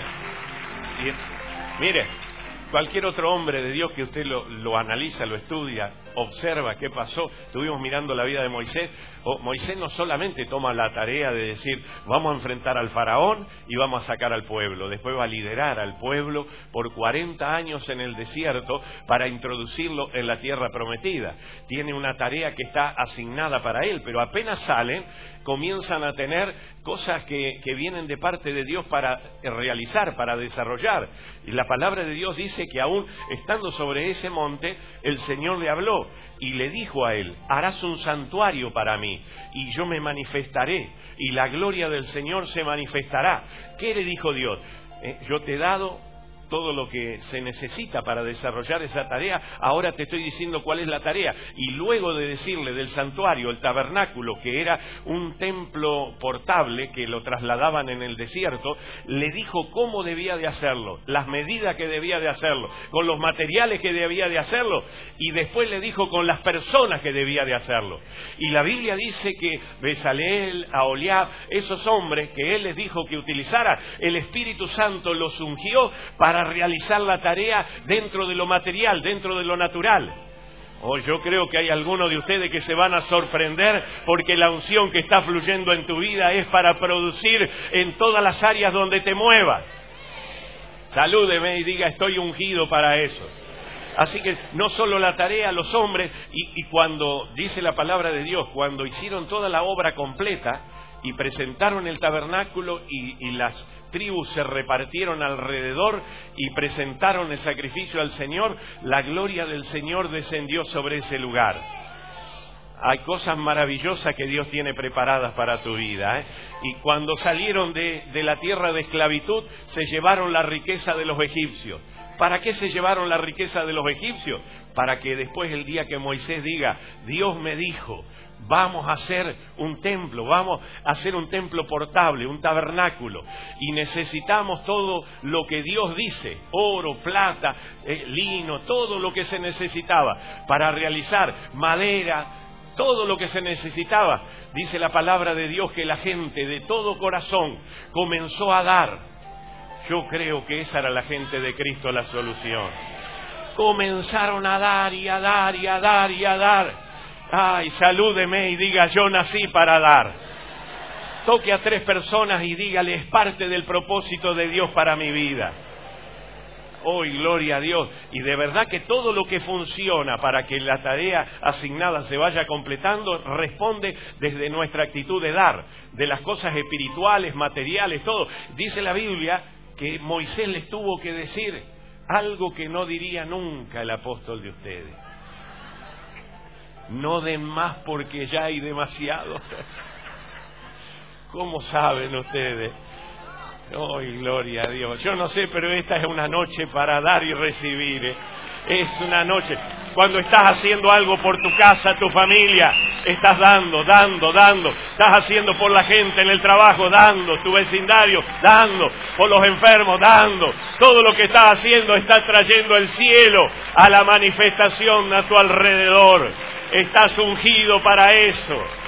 y, mire, cualquier otro hombre de Dios que usted lo, lo analiza, lo estudia, observa qué pasó. Estuvimos mirando la vida de Moisés. Oh, Moisés no solamente toma la tarea de decir, vamos a enfrentar al faraón y vamos a sacar al pueblo. Después va a liderar al pueblo por cuarenta años en el desierto para introducirlo en la tierra prometida. Tiene una tarea que está asignada para él, pero apenas salen, comienzan a tener cosas que, que vienen de parte de Dios para realizar, para desarrollar. Y la palabra de Dios dice que aún estando sobre ese monte, el Señor le habló y le dijo a él, harás un santuario para mí y yo me manifestaré y la gloria del Señor se manifestará. ¿Qué le dijo Dios? Eh, yo te he dado todo lo que se necesita para desarrollar esa tarea, ahora te estoy diciendo cuál es la tarea. Y luego de decirle del santuario, el tabernáculo, que era un templo portable que lo trasladaban en el desierto, le dijo cómo debía de hacerlo, las medidas que debía de hacerlo, con los materiales que debía de hacerlo, y después le dijo con las personas que debía de hacerlo. Y la Biblia dice que Bezaleel, Aholiab, esos hombres que él les dijo que utilizara, el Espíritu Santo los ungió para para realizar la tarea dentro de lo material, dentro de lo natural. Oh, yo creo que hay algunos de ustedes que se van a sorprender porque la unción que está fluyendo en tu vida es para producir en todas las áreas donde te muevas. Salúdeme y diga, estoy ungido para eso. Así que no solo la tarea, los hombres, y, y cuando dice la palabra de Dios, cuando hicieron toda la obra completa y presentaron el tabernáculo y, y las tribus se repartieron alrededor y presentaron el sacrificio al Señor, la gloria del Señor descendió sobre ese lugar. Hay cosas maravillosas que Dios tiene preparadas para tu vida, ¿eh? Y cuando salieron de, de la tierra de esclavitud, se llevaron la riqueza de los egipcios. ¿Para qué se llevaron la riqueza de los egipcios? Para que después, el día que Moisés diga, Dios me dijo, vamos a hacer un templo, vamos a hacer un templo portable, un tabernáculo, y necesitamos todo lo que Dios dice, oro, plata, eh, lino, todo lo que se necesitaba para realizar, madera, todo lo que se necesitaba. Dice la palabra de Dios que la gente de todo corazón comenzó a dar. Yo creo que esa era la gente de Cristo, la solución. Comenzaron a dar y a dar y a dar y a dar. Ay, salúdeme y diga, yo nací para dar. Toque a tres personas y dígale, es parte del propósito de Dios para mi vida. Hoy, oh, gloria a Dios. Y de verdad que todo lo que funciona para que la tarea asignada se vaya completando, responde desde nuestra actitud de dar, de las cosas espirituales, materiales, todo. Dice la Biblia que Moisés les tuvo que decir algo que no diría nunca el apóstol de ustedes. No den más porque ya hay demasiado. ¿Cómo saben ustedes? ¡Oh, gloria a Dios! Yo no sé, pero esta es una noche para dar y recibir, ¿eh? Es una noche. Cuando estás haciendo algo por tu casa, tu familia, estás dando, dando, dando. Estás haciendo por la gente en el trabajo, dando. Tu vecindario, dando. Por los enfermos, dando. Todo lo que estás haciendo está trayendo el cielo a la manifestación a tu alrededor. Estás ungido para eso.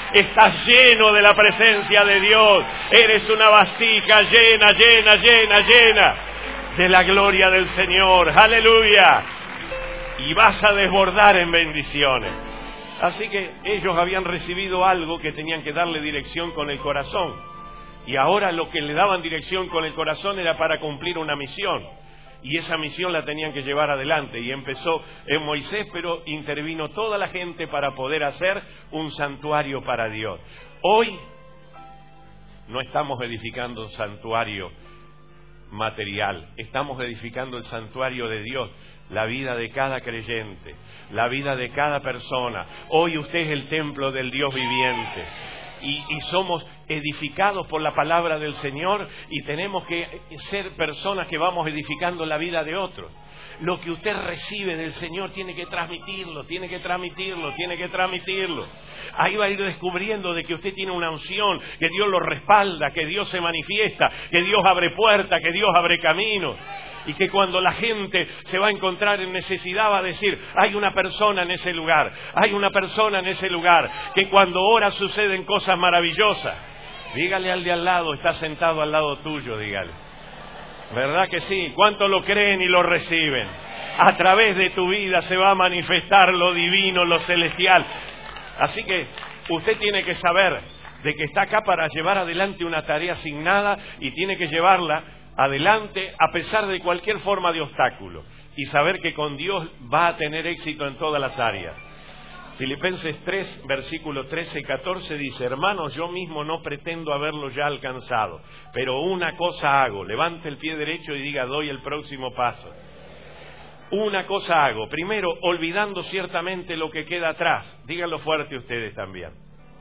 Estás lleno de la presencia de Dios. Eres una vasija llena, llena, llena, llena de la gloria del Señor. ¡Aleluya! Y vas a desbordar en bendiciones. Así que ellos habían recibido algo que tenían que darle dirección con el corazón. Y ahora lo que le daban dirección con el corazón era para cumplir una misión. Y esa misión la tenían que llevar adelante. Y empezó en Moisés, pero intervino toda la gente para poder hacer un santuario para Dios. Hoy no estamos edificando un santuario material, estamos edificando el santuario de Dios, la vida de cada creyente, la vida de cada persona. Hoy usted es el templo del Dios viviente. Y, y somos edificados por la palabra del Señor y tenemos que ser personas que vamos edificando la vida de otros. Lo que usted recibe del Señor tiene que transmitirlo, tiene que transmitirlo, tiene que transmitirlo. Ahí va a ir descubriendo de que usted tiene una unción, que Dios lo respalda, que Dios se manifiesta, que Dios abre puertas, que Dios abre caminos. Y que cuando la gente se va a encontrar en necesidad va a decir, hay una persona en ese lugar, hay una persona en ese lugar, que cuando ora suceden cosas maravillosas. Dígale al de al lado, está sentado al lado tuyo, dígale. ¿Verdad que sí? ¿Cuántos lo creen y lo reciben? A través de tu vida se va a manifestar lo divino, lo celestial. Así que usted tiene que saber de que está acá para llevar adelante una tarea asignada y tiene que llevarla adelante a pesar de cualquier forma de obstáculo y saber que con Dios va a tener éxito en todas las áreas. Filipenses tres, versículo trece y catorce dice, hermanos, yo mismo no pretendo haberlo ya alcanzado, pero una cosa hago, levante el pie derecho y diga, doy el próximo paso. Una cosa hago, primero, olvidando ciertamente lo que queda atrás. Díganlo fuerte ustedes también.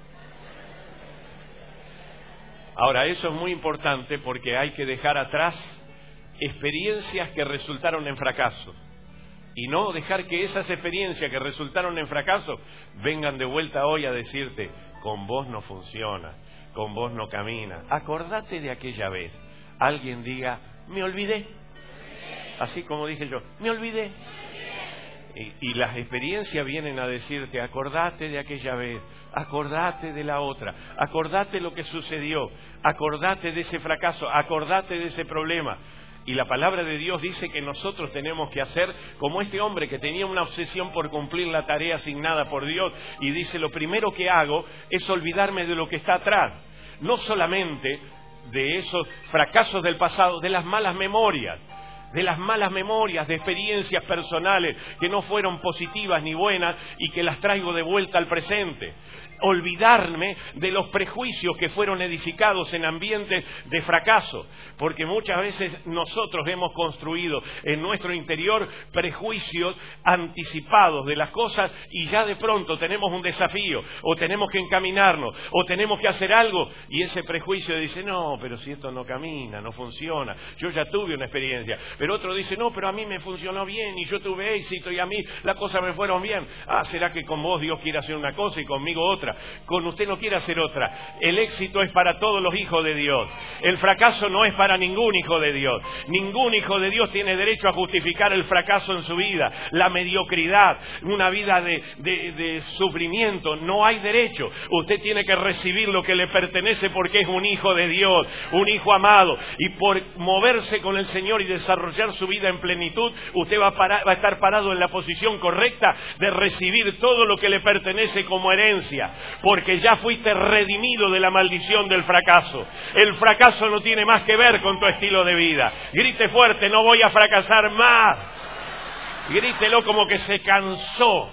Ahora, eso es muy importante porque hay que dejar atrás experiencias que resultaron en fracaso. Y no dejar que esas experiencias que resultaron en fracaso vengan de vuelta hoy a decirte, con vos no funciona, con vos no camina. Acordate de aquella vez. Alguien diga, me olvidé. Así como dije yo, me olvidé. Y, y las experiencias vienen a decirte, acordate de aquella vez, acordate de la otra, acordate lo que sucedió, acordate de ese fracaso, acordate de ese problema. Y la palabra de Dios dice que nosotros tenemos que hacer como este hombre que tenía una obsesión por cumplir la tarea asignada por Dios. Y dice, lo primero que hago es olvidarme de lo que está atrás. No solamente de esos fracasos del pasado, de las malas memorias. De las malas memorias, de experiencias personales que no fueron positivas ni buenas y que las traigo de vuelta al presente. Olvidarme de los prejuicios que fueron edificados en ambientes de fracaso, porque muchas veces nosotros hemos construido en nuestro interior prejuicios anticipados de las cosas y ya de pronto tenemos un desafío, o tenemos que encaminarnos, o tenemos que hacer algo, y ese prejuicio dice, no, pero si esto no camina, no funciona, yo ya tuve una experiencia, pero otro dice, no, pero a mí me funcionó bien, y yo tuve éxito, y a mí las cosas me fueron bien. Ah, ¿será que con vos Dios quiere hacer una cosa y conmigo otra? Con usted no quiere hacer otra. El éxito es para todos los hijos de Dios. El fracaso no es para ningún hijo de Dios. Ningún hijo de Dios tiene derecho a justificar el fracaso en su vida, la mediocridad, una vida de, de, de sufrimiento. No hay derecho. Usted tiene que recibir lo que le pertenece porque es un hijo de Dios, un hijo amado. Y por moverse con el Señor y desarrollar su vida en plenitud, usted va a, parar, va a estar parado en la posición correcta de recibir todo lo que le pertenece como herencia. Porque ya fuiste redimido de la maldición del fracaso. El fracaso no tiene más que ver con tu estilo de vida. Grite fuerte, no voy a fracasar más. Grítelo como que se cansó.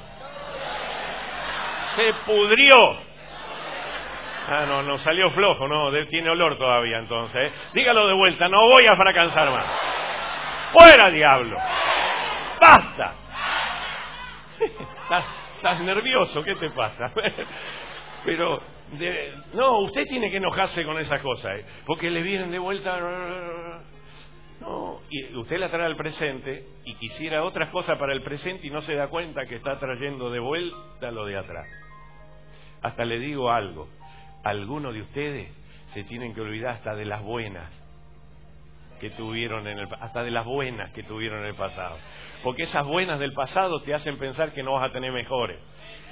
Se pudrió. Ah, no, no salió flojo, no, tiene olor todavía entonces. ¿eh? Dígalo de vuelta, no voy a fracasar más. ¡Fuera, diablo! ¡Basta! ¿Estás, estás nervioso? ¿Qué te pasa? Pero, de, no, usted tiene que enojarse con esas cosas, ¿eh? Porque le vienen de vuelta. No, y usted la trae al presente y quisiera otras cosas para el presente y no se da cuenta que está trayendo de vuelta lo de atrás. Hasta le digo algo, algunos de ustedes se tienen que olvidar hasta de las buenas que tuvieron en el hasta de las buenas que tuvieron en el pasado, porque esas buenas del pasado te hacen pensar que no vas a tener mejores.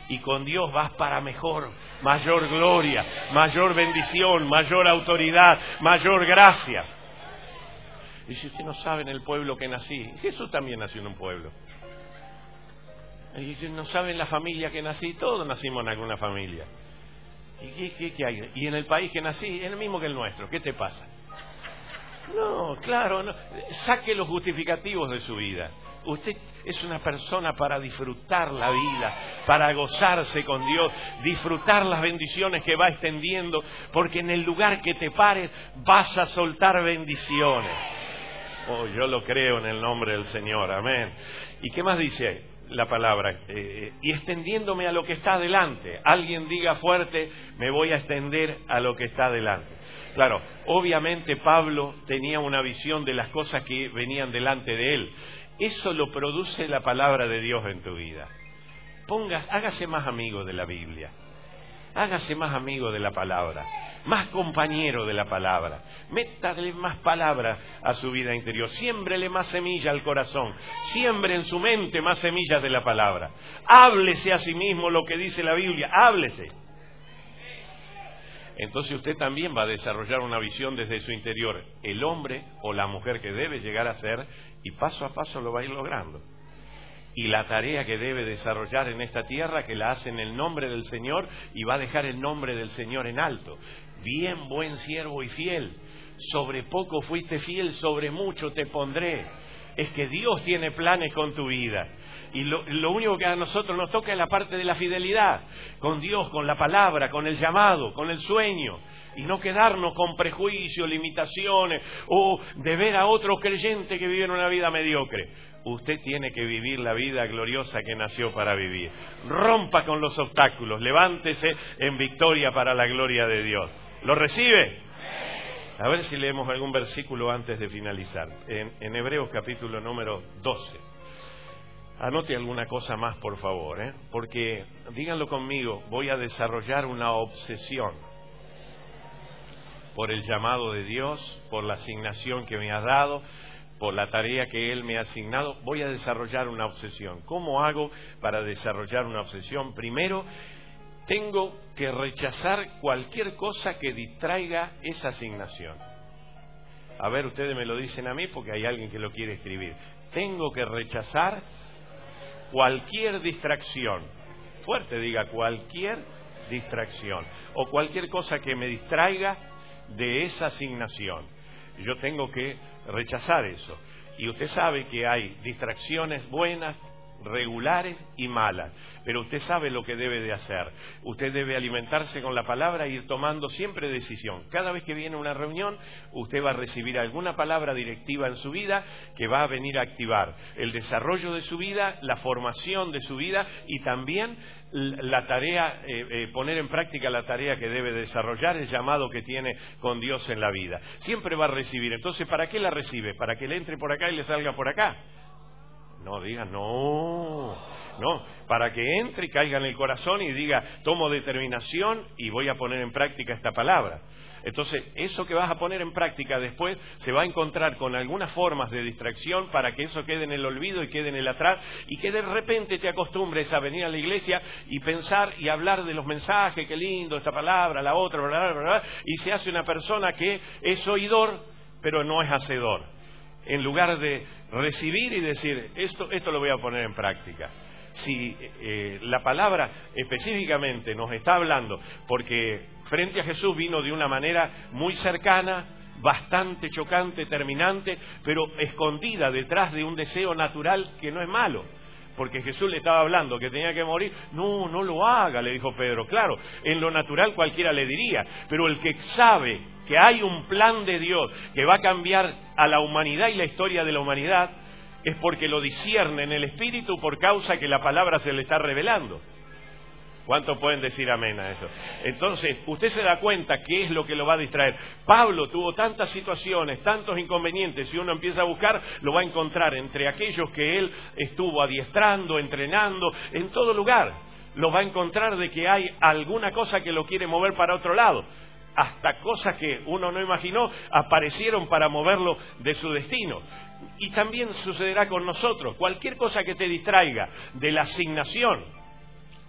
Y con Dios vas para mejor, mayor gloria, mayor bendición, mayor autoridad, mayor gracia. Y si usted no sabe en el pueblo que nací, Jesús también nació en un pueblo. Y si no sabe en la familia que nací, todos nacimos en alguna familia. ¿Y qué, qué, qué hay? Y en el país que nací, es el mismo que el nuestro. ¿Qué te pasa? No, claro, no. Saque los justificativos de su vida. Usted es una persona para disfrutar la vida, para gozarse con Dios, disfrutar las bendiciones que va extendiendo, porque en el lugar que te pares vas a soltar bendiciones. Oh, yo lo creo en el nombre del Señor, amén. ¿Y qué más dice la palabra? Eh, y extendiéndome a lo que está adelante. Alguien diga fuerte, me voy a extender a lo que está adelante. Claro, obviamente Pablo tenía una visión de las cosas que venían delante de él. Eso lo produce la palabra de Dios en tu vida. Pongas, hágase más amigo de la Biblia. Hágase más amigo de la palabra. Más compañero de la palabra. Métale más palabra a su vida interior. Siémbrele más semilla al corazón. Siembre en su mente más semillas de la palabra. Háblese a sí mismo lo que dice la Biblia. Háblese. Entonces usted también va a desarrollar una visión desde su interior, el hombre o la mujer que debe llegar a ser, y paso a paso lo va a ir logrando. Y la tarea que debe desarrollar en esta tierra, que la hace en el nombre del Señor, y va a dejar el nombre del Señor en alto. Bien, buen siervo y fiel, sobre poco fuiste fiel, sobre mucho te pondré. Es que Dios tiene planes con tu vida. Y lo, lo único que a nosotros nos toca es la parte de la fidelidad, con Dios, con la palabra, con el llamado, con el sueño, y no quedarnos con prejuicios, limitaciones, o de ver a otro creyente que vive una vida mediocre. Usted tiene que vivir la vida gloriosa que nació para vivir. Rompa con los obstáculos, levántese en victoria para la gloria de Dios. ¿Lo recibe? A ver si leemos algún versículo antes de finalizar. En, en Hebreos capítulo número doce. Anote alguna cosa más, por favor, ¿eh? Porque, díganlo conmigo, voy a desarrollar una obsesión por el llamado de Dios, por la asignación que me ha dado, por la tarea que Él me ha asignado. Voy a desarrollar una obsesión. ¿Cómo hago para desarrollar una obsesión? Primero, tengo que rechazar cualquier cosa que distraiga esa asignación. A ver, ustedes me lo dicen a mí porque hay alguien que lo quiere escribir. Tengo que rechazar cualquier distracción. Fuerte, diga, cualquier distracción. O cualquier cosa que me distraiga de esa asignación. Yo tengo que rechazar eso. Y usted sabe que hay distracciones buenas, regulares y malas, pero usted sabe lo que debe de hacer. Usted debe alimentarse con la palabra e ir tomando siempre decisión. Cada vez que viene una reunión, usted va a recibir alguna palabra directiva en su vida que va a venir a activar el desarrollo de su vida, la formación de su vida y también la tarea, eh, eh, poner en práctica la tarea que debe desarrollar, el llamado que tiene con Dios en la vida. Siempre va a recibir. Entonces, ¿para qué la recibe? ¿Para que le entre por acá y le salga por acá? No, diga, no, no, para que entre y caiga en el corazón y diga, tomo determinación y voy a poner en práctica esta palabra. Entonces, eso que vas a poner en práctica después se va a encontrar con algunas formas de distracción para que eso quede en el olvido y quede en el atrás y que de repente te acostumbres a venir a la iglesia y pensar y hablar de los mensajes, qué lindo esta palabra, la otra, bla, bla, bla, y se hace una persona que es oidor, pero no es hacedor. En lugar de recibir y decir, esto, esto lo voy a poner en práctica. Si eh, la palabra específicamente nos está hablando, porque frente a Jesús vino de una manera muy cercana, bastante chocante, terminante, pero escondida detrás de un deseo natural que no es malo. Porque Jesús le estaba hablando que tenía que morir. No, no lo haga, le dijo Pedro. Claro, en lo natural cualquiera le diría, pero el que sabe que hay un plan de Dios que va a cambiar a la humanidad y la historia de la humanidad, es porque lo discierne en el Espíritu por causa que la palabra se le está revelando. ¿Cuántos pueden decir amén a eso? Entonces, usted se da cuenta qué es lo que lo va a distraer. Pablo tuvo tantas situaciones, tantos inconvenientes, si uno empieza a buscar, lo va a encontrar entre aquellos que él estuvo adiestrando, entrenando, en todo lugar. Lo va a encontrar de que hay alguna cosa que lo quiere mover para otro lado. Hasta cosas que uno no imaginó aparecieron para moverlo de su destino. Y también sucederá con nosotros. Cualquier cosa que te distraiga de la asignación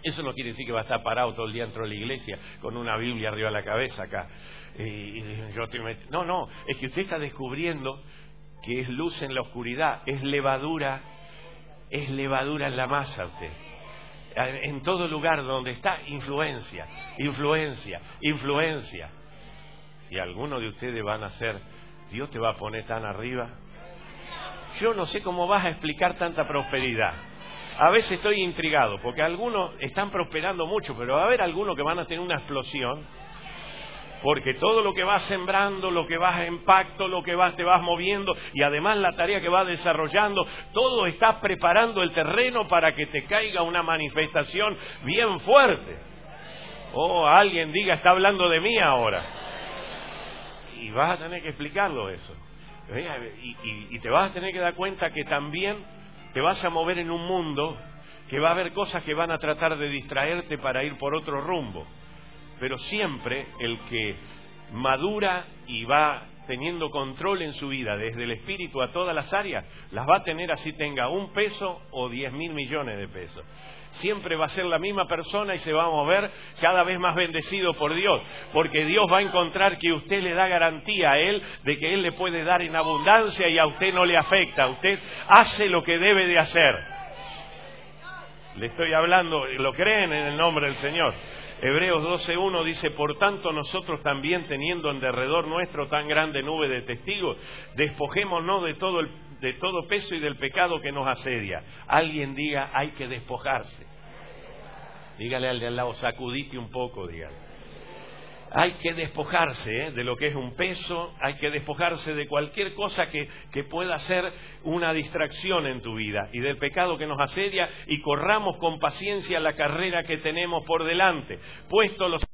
Eso no quiere decir que va a estar parado todo el día dentro de la iglesia con una Biblia arriba de la cabeza acá. Y yo te met... No, no, es que usted está descubriendo que es luz en la oscuridad, es levadura, es levadura en la masa usted. En todo lugar donde está, influencia, influencia, influencia. Y algunos de ustedes van a ser, Dios te va a poner tan arriba. Yo no sé cómo vas a explicar tanta prosperidad. A veces estoy intrigado, porque algunos están prosperando mucho, pero va a haber algunos que van a tener una explosión, porque todo lo que vas sembrando, lo que vas en pacto, lo que vas, te vas moviendo, y además la tarea que vas desarrollando, todo está preparando el terreno para que te caiga una manifestación bien fuerte. Oh, alguien diga, está hablando de mí ahora. Y vas a tener que explicarlo eso. Y, y, y te vas a tener que dar cuenta que también te vas a mover en un mundo que va a haber cosas que van a tratar de distraerte para ir por otro rumbo. Pero siempre el que madura y va teniendo control en su vida desde el espíritu a todas las áreas, las va a tener así tenga un peso o diez mil millones de pesos. Siempre va a ser la misma persona y se va a mover cada vez más bendecido por Dios, porque Dios va a encontrar que usted le da garantía a Él de que Él le puede dar en abundancia y a usted no le afecta. Usted hace lo que debe de hacer. Le estoy hablando, ¿lo creen en el nombre del Señor? Hebreos doce uno dice, por tanto nosotros también teniendo en derredor nuestro tan grande nube de testigos, despojémonos de todo el, de todo peso y del pecado que nos asedia. Alguien diga, hay que despojarse. Dígale al de al lado, sacudite un poco, dígale. Hay que despojarse ¿eh? de lo que es un peso, hay que despojarse de cualquier cosa que, que pueda ser una distracción en tu vida y del pecado que nos asedia y corramos con paciencia la carrera que tenemos por delante, puesto los...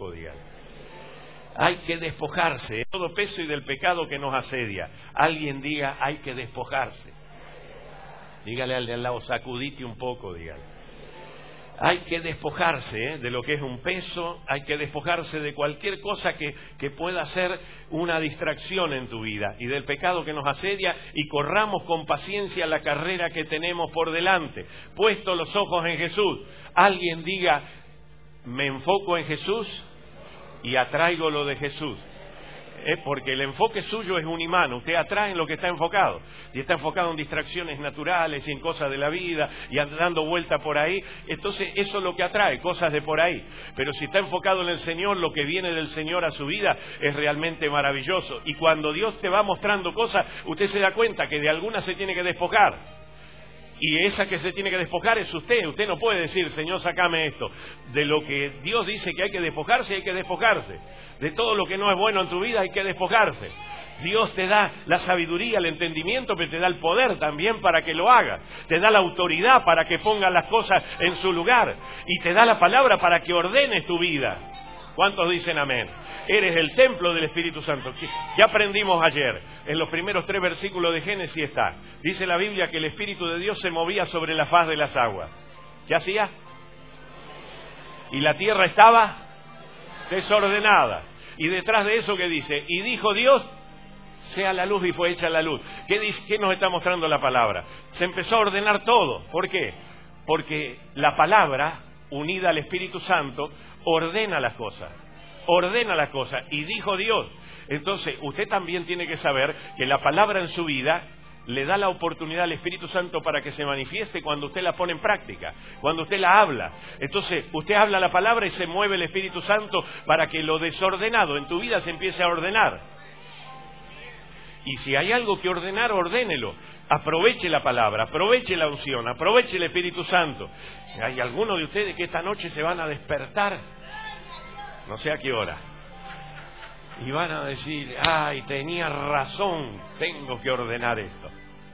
Hay que despojarse de todo peso y del pecado que nos asedia. Alguien diga, hay que despojarse. Dígale al de al lado, sacudite un poco, dígale. Hay que despojarse ¿eh? de lo que es un peso, hay que despojarse de cualquier cosa que, que pueda ser una distracción en tu vida y del pecado que nos asedia y corramos con paciencia la carrera que tenemos por delante, puesto los ojos en Jesús. Alguien diga, me enfoco en Jesús y atraigo lo de Jesús. ¿Eh? Porque el enfoque suyo es un imán, usted atrae en lo que está enfocado y está enfocado en distracciones naturales y en cosas de la vida y dando vuelta por ahí, entonces eso es lo que atrae, cosas de por ahí. Pero si está enfocado en el Señor, lo que viene del Señor a su vida es realmente maravilloso, y cuando Dios te va mostrando cosas, usted se da cuenta que de algunas se tiene que despojar. Y esa que se tiene que despojar es usted. Usted no puede decir, Señor, sácame esto. De lo que Dios dice que hay que despojarse, hay que despojarse. De todo lo que no es bueno en tu vida hay que despojarse. Dios te da la sabiduría, el entendimiento, pero te da el poder también para que lo hagas. Te da la autoridad para que pongas las cosas en su lugar. Y te da la palabra para que ordenes tu vida. ¿Cuántos dicen amén? Eres el templo del Espíritu Santo. ¿Qué aprendimos ayer? En los primeros tres versículos de Génesis está. Dice la Biblia que el Espíritu de Dios se movía sobre la faz de las aguas. ¿Qué hacía? Y la tierra estaba desordenada. Y detrás de eso, ¿qué dice? Y dijo Dios, sea la luz, y fue hecha la luz. ¿Qué dice? ¿Qué nos está mostrando la palabra? Se empezó a ordenar todo. ¿Por qué? Porque la palabra, unida al Espíritu Santo, ordena las cosas, ordena las cosas, y dijo Dios. Entonces usted también tiene que saber que la palabra en su vida le da la oportunidad al Espíritu Santo para que se manifieste cuando usted la pone en práctica, cuando usted la habla. Entonces usted habla la palabra y se mueve el Espíritu Santo para que lo desordenado en tu vida se empiece a ordenar. Y si hay algo que ordenar, ordénelo. Aproveche la palabra, aproveche la unción, aproveche el Espíritu Santo. Hay algunos de ustedes que esta noche se van a despertar, no sé a qué hora, y van a decir, ay, tenía razón, tengo que ordenar esto.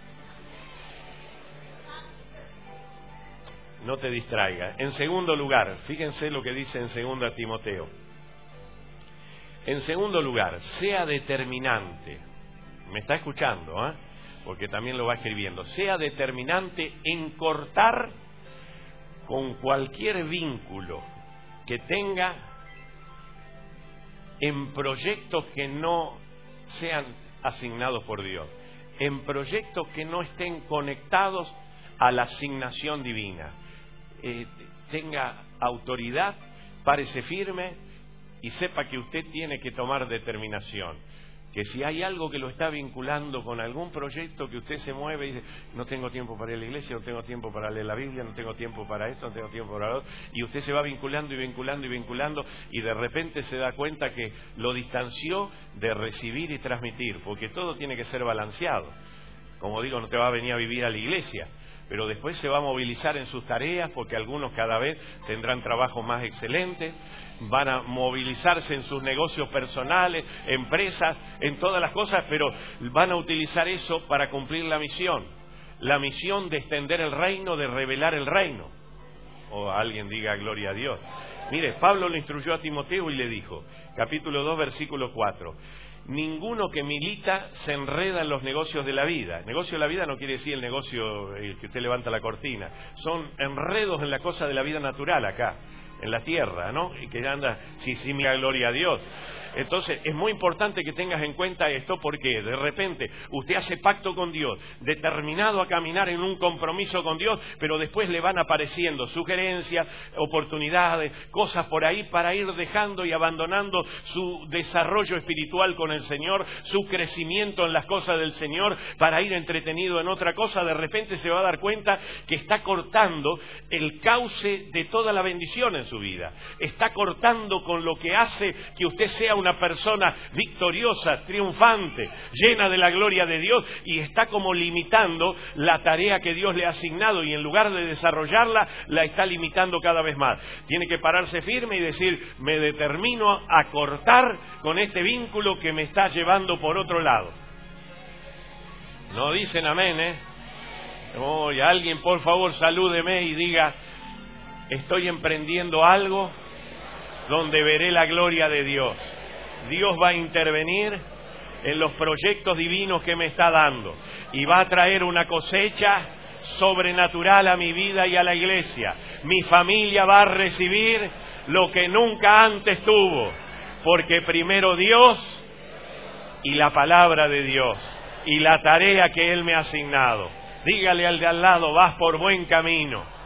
No te distraigas. En segundo lugar, fíjense lo que dice en segunda Timoteo. En segundo lugar, sea determinante. ¿Me está escuchando? ¿eh? Porque también lo va escribiendo. Sea determinante en cortar con cualquier vínculo que tenga en proyectos que no sean asignados por Dios, en proyectos que no estén conectados a la asignación divina. Eh, tenga autoridad, párese firme y sepa que usted tiene que tomar determinación. Que si hay algo que lo está vinculando con algún proyecto que usted se mueve y dice, no tengo tiempo para ir a la iglesia, no tengo tiempo para leer la Biblia, no tengo tiempo para esto, no tengo tiempo para lo otro, y usted se va vinculando y vinculando y vinculando, y de repente se da cuenta que lo distanció de recibir y transmitir, porque todo tiene que ser balanceado. Como digo, no te va a venir a vivir a la iglesia, pero después se va a movilizar en sus tareas, porque algunos cada vez tendrán trabajos más excelentes, van a movilizarse en sus negocios personales, empresas, en todas las cosas, pero van a utilizar eso para cumplir la misión, la misión de extender el reino, de revelar el reino. O alguien diga gloria a Dios. Mire, Pablo lo instruyó a Timoteo y le dijo, capítulo dos, versículo cuatro, ninguno que milita se enreda en los negocios de la vida. El negocio de la vida no quiere decir el negocio el que usted levanta la cortina. Son enredos en la cosa de la vida natural acá, en la tierra, ¿no? Y que anda, sí, sí, mira, gloria a Dios. Entonces, es muy importante que tengas en cuenta esto, porque de repente usted hace pacto con Dios, determinado a caminar en un compromiso con Dios, pero después le van apareciendo sugerencias, oportunidades, cosas por ahí para ir dejando y abandonando su desarrollo espiritual con el Señor, su crecimiento en las cosas del Señor, para ir entretenido en otra cosa. De repente se va a dar cuenta que está cortando el cauce de toda la bendición en su vida. Está cortando con lo que hace que usted sea una persona victoriosa, triunfante, llena de la gloria de Dios, y está como limitando la tarea que Dios le ha asignado, y en lugar de desarrollarla, la está limitando cada vez más. Tiene que pararse firme y decir, me determino a cortar con este vínculo que me está llevando por otro lado. No dicen amén, ¿eh? Oh, y alguien por favor salúdeme y diga, estoy emprendiendo algo donde veré la gloria de Dios. Dios va a intervenir en los proyectos divinos que me está dando y va a traer una cosecha sobrenatural a mi vida y a la iglesia. Mi familia va a recibir lo que nunca antes tuvo, porque primero Dios y la palabra de Dios y la tarea que Él me ha asignado. Dígale al de al lado, vas por buen camino.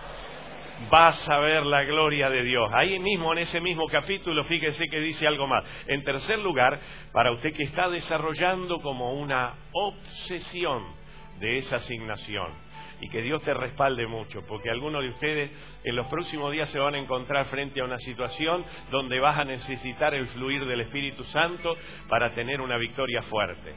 Vas a ver la gloria de Dios. Ahí mismo, en ese mismo capítulo, fíjese que dice algo más. En tercer lugar, para usted que está desarrollando como una obsesión de esa asignación, y que Dios te respalde mucho, porque algunos de ustedes en los próximos días se van a encontrar frente a una situación donde vas a necesitar el fluir del Espíritu Santo para tener una victoria fuerte.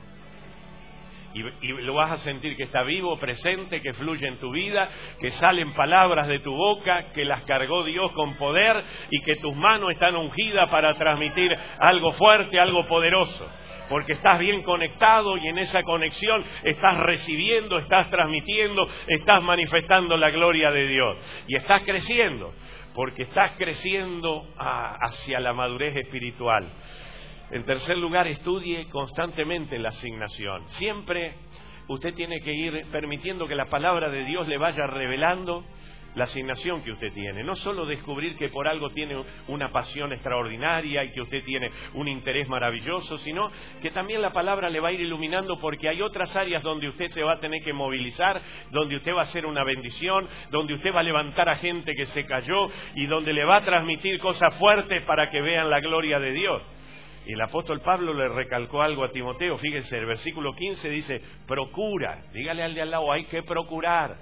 Y, y lo vas a sentir que está vivo, presente, que fluye en tu vida, que salen palabras de tu boca, que las cargó Dios con poder y que tus manos están ungidas para transmitir algo fuerte, algo poderoso. Porque estás bien conectado y en esa conexión estás recibiendo, estás transmitiendo, estás manifestando la gloria de Dios. Y estás creciendo, porque estás creciendo a, hacia la madurez espiritual. En tercer lugar, estudie constantemente la asignación. Siempre usted tiene que ir permitiendo que la palabra de Dios le vaya revelando la asignación que usted tiene. No solo descubrir que por algo tiene una pasión extraordinaria y que usted tiene un interés maravilloso, sino que también la palabra le va a ir iluminando, porque hay otras áreas donde usted se va a tener que movilizar, donde usted va a hacer una bendición, donde usted va a levantar a gente que se cayó y donde le va a transmitir cosas fuertes para que vean la gloria de Dios. Y el apóstol Pablo le recalcó algo a Timoteo. Fíjense, el versículo quince dice, procura. Dígale al de al lado, hay que procurar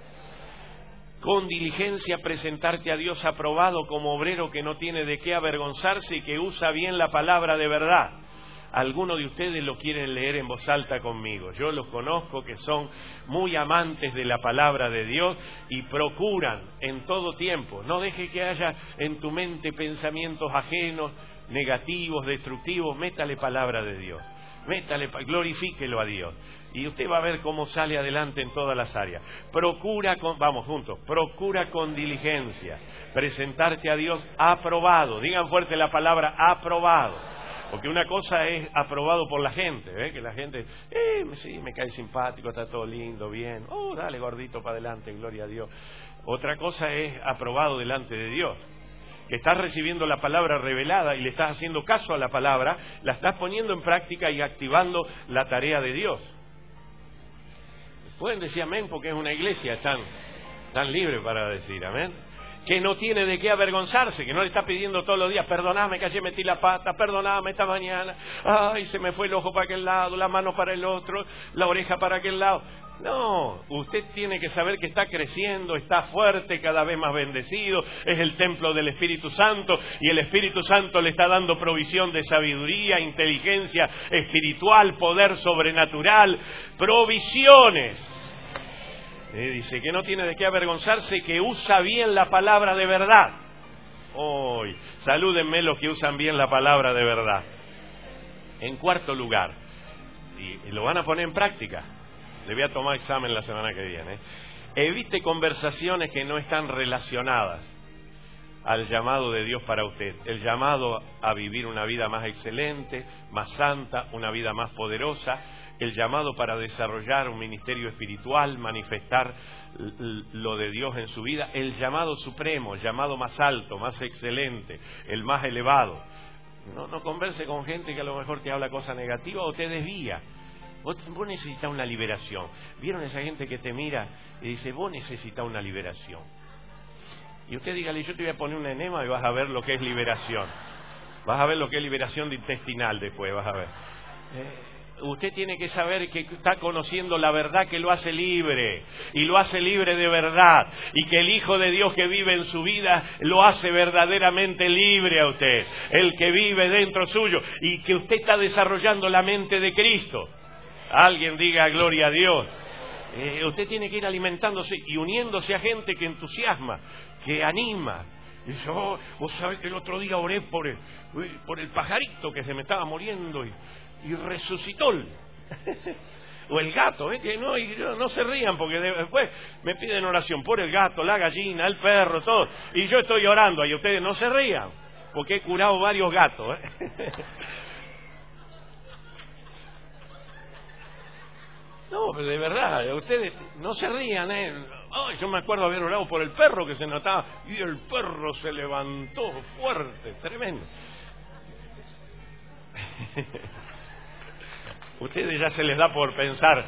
con diligencia presentarte a Dios aprobado como obrero que no tiene de qué avergonzarse y que usa bien la palabra de verdad. Algunos de ustedes lo quieren leer en voz alta conmigo. Yo los conozco que son muy amantes de la palabra de Dios y procuran en todo tiempo. No deje que haya en tu mente pensamientos ajenos, negativos, destructivos. Métale palabra de Dios. Métale, glorifíquelo a Dios. Y usted va a ver cómo sale adelante en todas las áreas. Procura, con, vamos juntos, procura con diligencia presentarte a Dios aprobado. Digan fuerte la palabra aprobado. Porque una cosa es aprobado por la gente, ¿eh? Que la gente, eh, sí, me cae simpático, está todo lindo, bien. Oh, dale gordito para adelante, gloria a Dios. Otra cosa es aprobado delante de Dios. Que estás recibiendo la palabra revelada y le estás haciendo caso a la palabra, la estás poniendo en práctica y activando la tarea de Dios. Pueden decir amén porque es una iglesia tan, tan libre para decir amén. que no tiene de qué avergonzarse, que no le está pidiendo todos los días, perdoname que ayer metí la pata, perdoname esta mañana, ay, se me fue el ojo para aquel lado, la mano para el otro, la oreja para aquel lado. No, usted tiene que saber que está creciendo, está fuerte, cada vez más bendecido, es el templo del Espíritu Santo y el Espíritu Santo le está dando provisión de sabiduría, inteligencia espiritual, poder sobrenatural, provisiones. Eh, dice que no tiene de qué avergonzarse, que usa bien la palabra de verdad. Hoy, salúdenme los que usan bien la palabra de verdad. En cuarto lugar, y, y lo van a poner en práctica, le voy a tomar examen la semana que viene. Evite conversaciones que no están relacionadas al llamado de Dios para usted. El llamado a vivir una vida más excelente, más santa, una vida más poderosa. El llamado para desarrollar un ministerio espiritual, manifestar lo de Dios en su vida. El llamado supremo, el llamado más alto, más excelente, el más elevado. No, no converse con gente que a lo mejor te habla cosa negativa o te desvía. Vos, vos necesitas una liberación. ¿Vieron esa gente que te mira y dice, vos necesitas una liberación? Y usted dígale, yo te voy a poner un enema y vas a ver lo que es liberación. Vas a ver lo que es liberación intestinal después, vas a ver. Eh, usted tiene que saber que está conociendo la verdad que lo hace libre. Y lo hace libre de verdad. Y que el Hijo de Dios que vive en su vida lo hace verdaderamente libre a usted. El que vive dentro suyo. Y que usted está desarrollando la mente de Cristo. Alguien diga gloria a Dios. Eh, usted tiene que ir alimentándose y uniéndose a gente que entusiasma, que anima. Dice, oh, vos sabés que el otro día oré por el, por el pajarito que se me estaba muriendo y, y resucitó. O el gato, ¿eh? Que no, y no se rían porque después me piden oración por el gato, la gallina, el perro, todo. Y yo estoy orando y ustedes no se rían porque he curado varios gatos, ¿eh? No, pero de verdad, ustedes no se rían, ¿eh? Ay, yo me acuerdo haber orado por el perro que se notaba y el perro se levantó fuerte, tremendo. Ustedes ya se les da por pensar.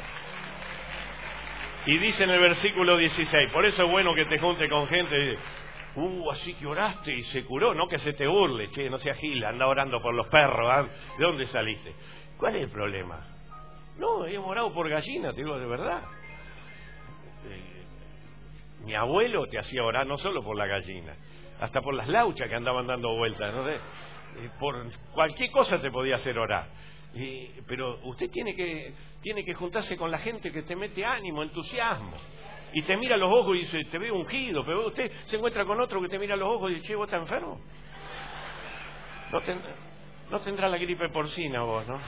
Y dice en el versículo dieciséis, por eso es bueno que te junte con gente y dice, uh, así que oraste y se curó, no que se te burle, che, no seas gila, anda orando por los perros, ¿eh? ¿De dónde saliste? ¿Cuál es el problema? No, hemos orado por gallinas, te digo de verdad. Eh, mi abuelo te hacía orar no solo por la gallina, hasta por las lauchas que andaban dando vueltas, ¿no? Eh, por cualquier cosa te podía hacer orar. Eh, pero usted tiene que, tiene que juntarse con la gente que te mete ánimo, entusiasmo. Y te mira a los ojos y dice, te veo ungido, pero usted se encuentra con otro que te mira a los ojos y dice, che, vos estás enfermo. No, ten, no tendrá la gripe porcina vos, ¿no?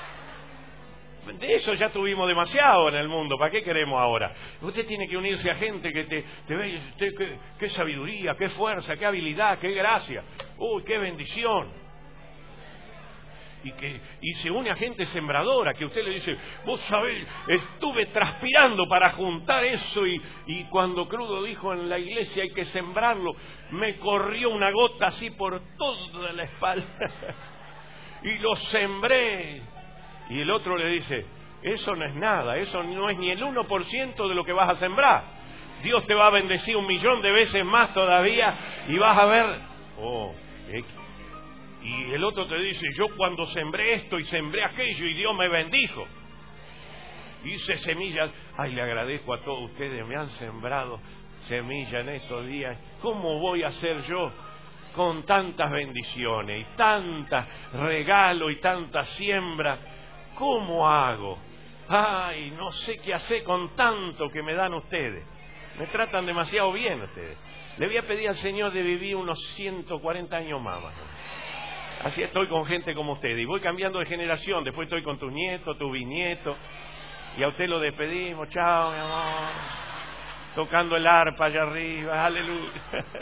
De eso ya tuvimos demasiado en el mundo. ¿Para qué queremos ahora? Usted tiene que unirse a gente que te, te ve y dice, usted, qué, qué sabiduría, qué fuerza, qué habilidad, qué gracia. Uy, qué bendición. Y que y se une a gente sembradora, que usted le dice, vos sabés, estuve transpirando para juntar eso y, y cuando Crudo dijo en la iglesia hay que sembrarlo, me corrió una gota así por toda la espalda. Y lo sembré. Y el otro le dice, eso no es nada, eso no es ni el uno por ciento de lo que vas a sembrar. Dios te va a bendecir un millón de veces más todavía y vas a ver... Oh, eh, y el otro te dice, yo cuando sembré esto y sembré aquello y Dios me bendijo. Hice semillas. Ay, le agradezco a todos ustedes, me han sembrado semillas en estos días. ¿Cómo voy a hacer yo con tantas bendiciones y tantas regalos y tanta siembra? ¿Cómo hago? Ay, no sé qué hacer con tanto que me dan ustedes. Me tratan demasiado bien ustedes. Le voy a pedir al Señor de vivir unos ciento cuarenta años más. Así estoy con gente como ustedes. Y voy cambiando de generación. Después estoy con tus nietos, tus bisnietos. Y a usted lo despedimos. Chao, mi amor. Tocando el arpa allá arriba. Aleluya.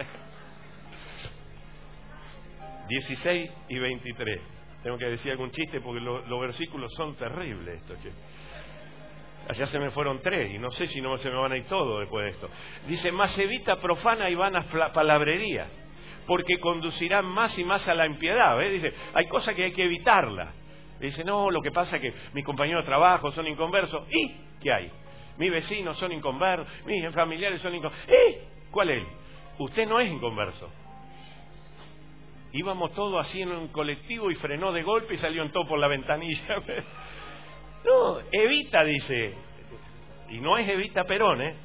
dieciséis y veintitrés. Tengo que decir algún chiste porque lo, los versículos son terribles estos, che. Allá se me fueron tres y no sé si no se me van a ir todos después de esto. Dice, más evita profana y vanas palabrerías, porque conducirán más y más a la impiedad. ¿Ves? Dice, hay cosas que hay que evitarlas. Dice, no, lo que pasa es que mis compañeros de trabajo son inconversos. ¿Y qué hay? Mis vecinos son inconversos, mis familiares son inconversos. ¿Y cuál es? Usted no es inconverso. Íbamos todos así en un colectivo y frenó de golpe y salió en todo por la ventanilla. No, Evita dice, y no es Evita Perón, ¿eh?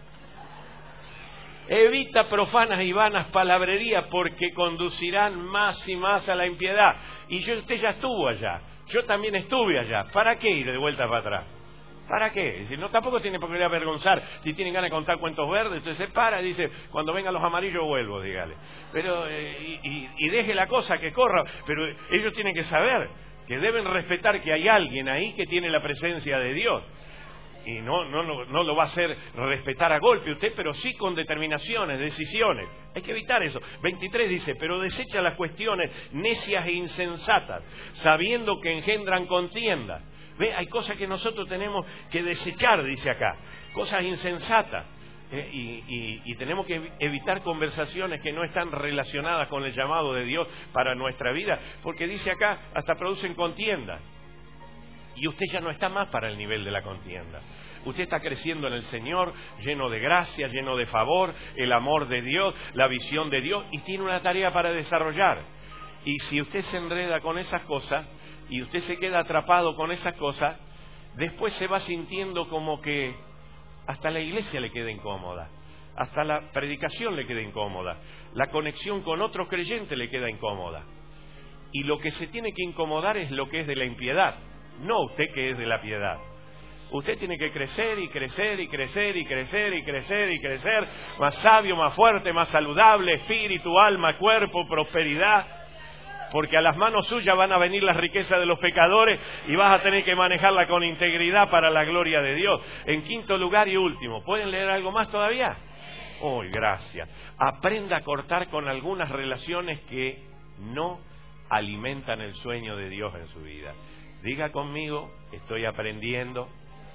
Evita profanas y vanas palabrerías porque conducirán más y más a la impiedad. Y yo, usted ya estuvo allá, yo también estuve allá. ¿Para qué ir de vuelta para atrás? ¿Para qué? Si no, tampoco tiene por qué avergonzar. Si tienen ganas de contar cuentos verdes, entonces se para y dice, cuando vengan los amarillos vuelvo, dígale. Pero, eh, y, y, y deje la cosa que corra. Pero ellos tienen que saber que deben respetar que hay alguien ahí que tiene la presencia de Dios. Y no, no, no, no lo va a hacer respetar a golpe usted, pero sí con determinaciones, decisiones. Hay que evitar eso. veintitrés dice, pero desecha las cuestiones necias e insensatas, sabiendo que engendran contienda. ¿Ve? Hay cosas que nosotros tenemos que desechar, dice acá. Cosas insensatas. ¿eh? Y, y, y tenemos que evitar conversaciones que no están relacionadas con el llamado de Dios para nuestra vida. Porque dice acá, hasta producen contienda. Y usted ya no está más para el nivel de la contienda. Usted está creciendo en el Señor, lleno de gracia, lleno de favor, el amor de Dios, la visión de Dios, y tiene una tarea para desarrollar. Y si usted se enreda con esas cosas, y usted se queda atrapado con esas cosas, después se va sintiendo como que hasta la iglesia le queda incómoda, hasta la predicación le queda incómoda, la conexión con otros creyentes le queda incómoda. Y lo que se tiene que incomodar es lo que es de la impiedad, no usted que es de la piedad. Usted tiene que crecer y crecer y crecer y crecer y crecer y crecer, más sabio, más fuerte, más saludable, espíritu, alma, cuerpo, prosperidad. Porque a las manos suyas van a venir las riquezas de los pecadores y vas a tener que manejarla con integridad para la gloria de Dios. En quinto lugar y último, ¿pueden leer algo más todavía? ¡Oh, gracias! Aprenda a cortar con algunas relaciones que no alimentan el sueño de Dios en su vida. Diga conmigo, estoy aprendiendo.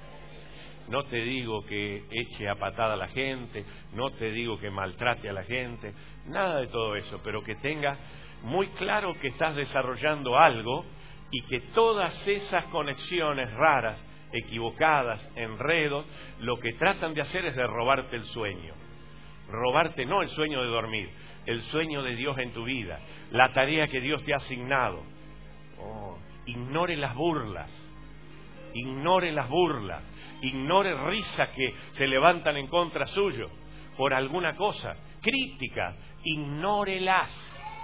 No te digo que eche a patada a la gente, no te digo que maltrate a la gente, nada de todo eso, pero que tenga muy claro que estás desarrollando algo y que todas esas conexiones raras, equivocadas, enredos, lo que tratan de hacer es de robarte el sueño. Robarte no el sueño de dormir, el sueño de Dios en tu vida, la tarea que Dios te ha asignado. Oh, ignore las burlas, ignore las burlas, ignore risas que se levantan en contra suyo por alguna cosa, crítica, ignórelas.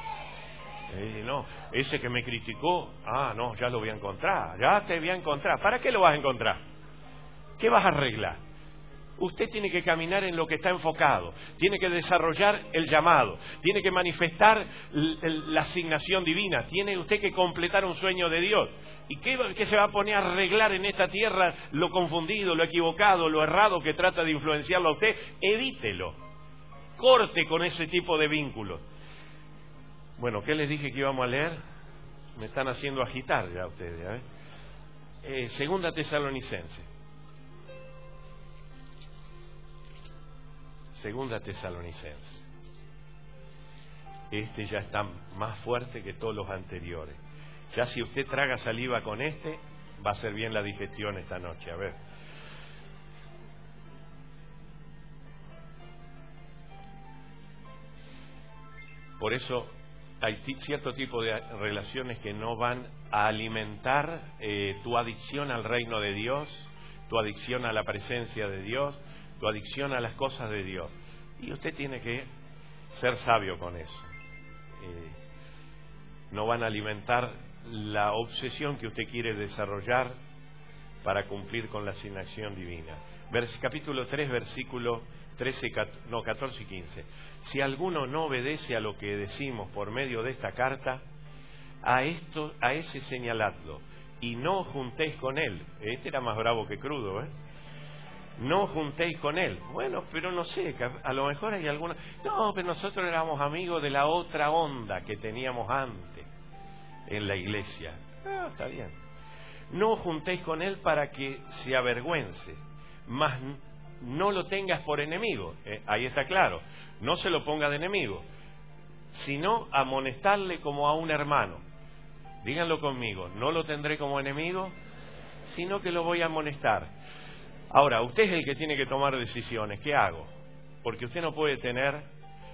Eh, no, ese que me criticó, ah, no, ya lo voy a encontrar, ya te voy a encontrar. ¿Para qué lo vas a encontrar? ¿Qué vas a arreglar? Usted tiene que caminar en lo que está enfocado, tiene que desarrollar el llamado, tiene que manifestar la asignación divina, tiene usted que completar un sueño de Dios. ¿Y qué, qué se va a poner a arreglar en esta tierra lo confundido, lo equivocado, lo errado que trata de influenciarlo a usted? Evítelo, corte con ese tipo de vínculos. Bueno, ¿qué les dije que íbamos a leer? Me están haciendo agitar ya ustedes, ¿eh? Eh, Segunda Tesalonicense. Segunda Tesalonicense. Este ya está más fuerte que todos los anteriores. Ya si usted traga saliva con este, va a ser bien la digestión esta noche. A ver. Por eso hay cierto tipo de relaciones que no van a alimentar eh, tu adicción al reino de Dios, tu adicción a la presencia de Dios, tu adicción a las cosas de Dios. Y usted tiene que ser sabio con eso. Eh, no van a alimentar la obsesión que usted quiere desarrollar para cumplir con la asignación divina. Vers, capítulo tres, versículo trece, no, catorce y quince. Si alguno no obedece a lo que decimos por medio de esta carta, a esto, a ese señaladlo, y no juntéis con él. Este era más bravo que crudo, ¿eh? No juntéis con él. Bueno, pero no sé, a lo mejor hay alguna... No, pero nosotros éramos amigos de la otra onda que teníamos antes en la iglesia. Ah, está bien. No juntéis con él para que se avergüence, mas no lo tengas por enemigo. Eh, ahí está claro. No se lo ponga de enemigo, sino amonestarle como a un hermano. Díganlo conmigo. No lo tendré como enemigo, sino que lo voy a amonestar. Ahora, usted es el que tiene que tomar decisiones. ¿Qué hago? Porque usted no puede tener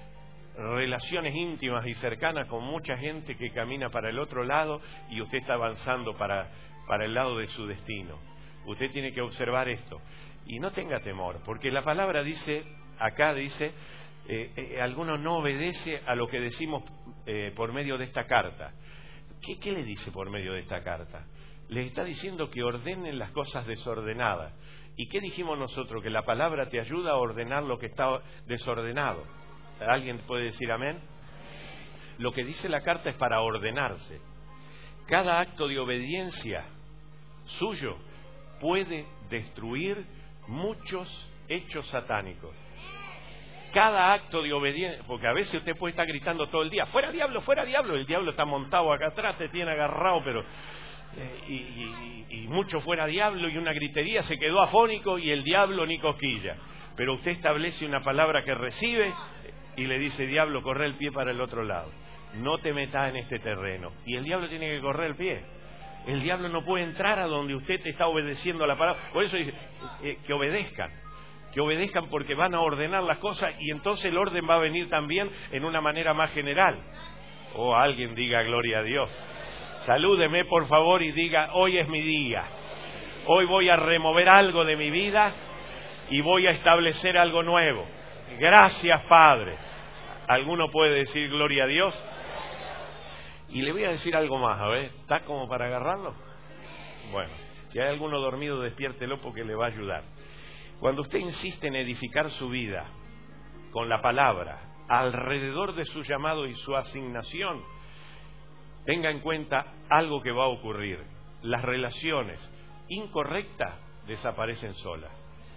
relaciones íntimas y cercanas con mucha gente que camina para el otro lado y usted está avanzando para, para el lado de su destino. Usted tiene que observar esto. Y no tenga temor, porque la palabra dice, acá dice, eh, eh, alguno no obedece a lo que decimos eh, por medio de esta carta. ¿Qué, ¿Qué le dice por medio de esta carta? Les está diciendo que ordenen las cosas desordenadas. ¿Y qué dijimos nosotros? Que la palabra te ayuda a ordenar lo que está desordenado. ¿Alguien puede decir amén? Lo que dice la carta es para ordenarse. Cada acto de obediencia suyo puede destruir muchos hechos satánicos. Cada acto de obediencia, porque a veces usted puede estar gritando todo el día, fuera diablo, fuera diablo, el diablo está montado acá atrás, te tiene agarrado, pero eh, y, y, y mucho fuera diablo y una gritería, se quedó afónico y el diablo ni cosquilla. Pero usted establece una palabra que recibe y le dice, diablo, corre el pie para el otro lado, no te metas en este terreno. Y el diablo tiene que correr el pie. El diablo no puede entrar a donde usted te está obedeciendo a la palabra. Por eso dice eh, que obedezcan, que obedezcan porque van a ordenar las cosas y entonces el orden va a venir también en una manera más general. O oh, alguien diga gloria a Dios. Salúdeme por favor y diga, hoy es mi día. Hoy voy a remover algo de mi vida y voy a establecer algo nuevo. Gracias, Padre. ¿Alguno puede decir gloria a Dios? Y le voy a decir algo más, a ver, ¿está como para agarrarlo? Bueno, si hay alguno dormido, despiértelo porque le va a ayudar. Cuando usted insiste en edificar su vida con la palabra, alrededor de su llamado y su asignación, tenga en cuenta algo que va a ocurrir. Las relaciones incorrectas desaparecen solas.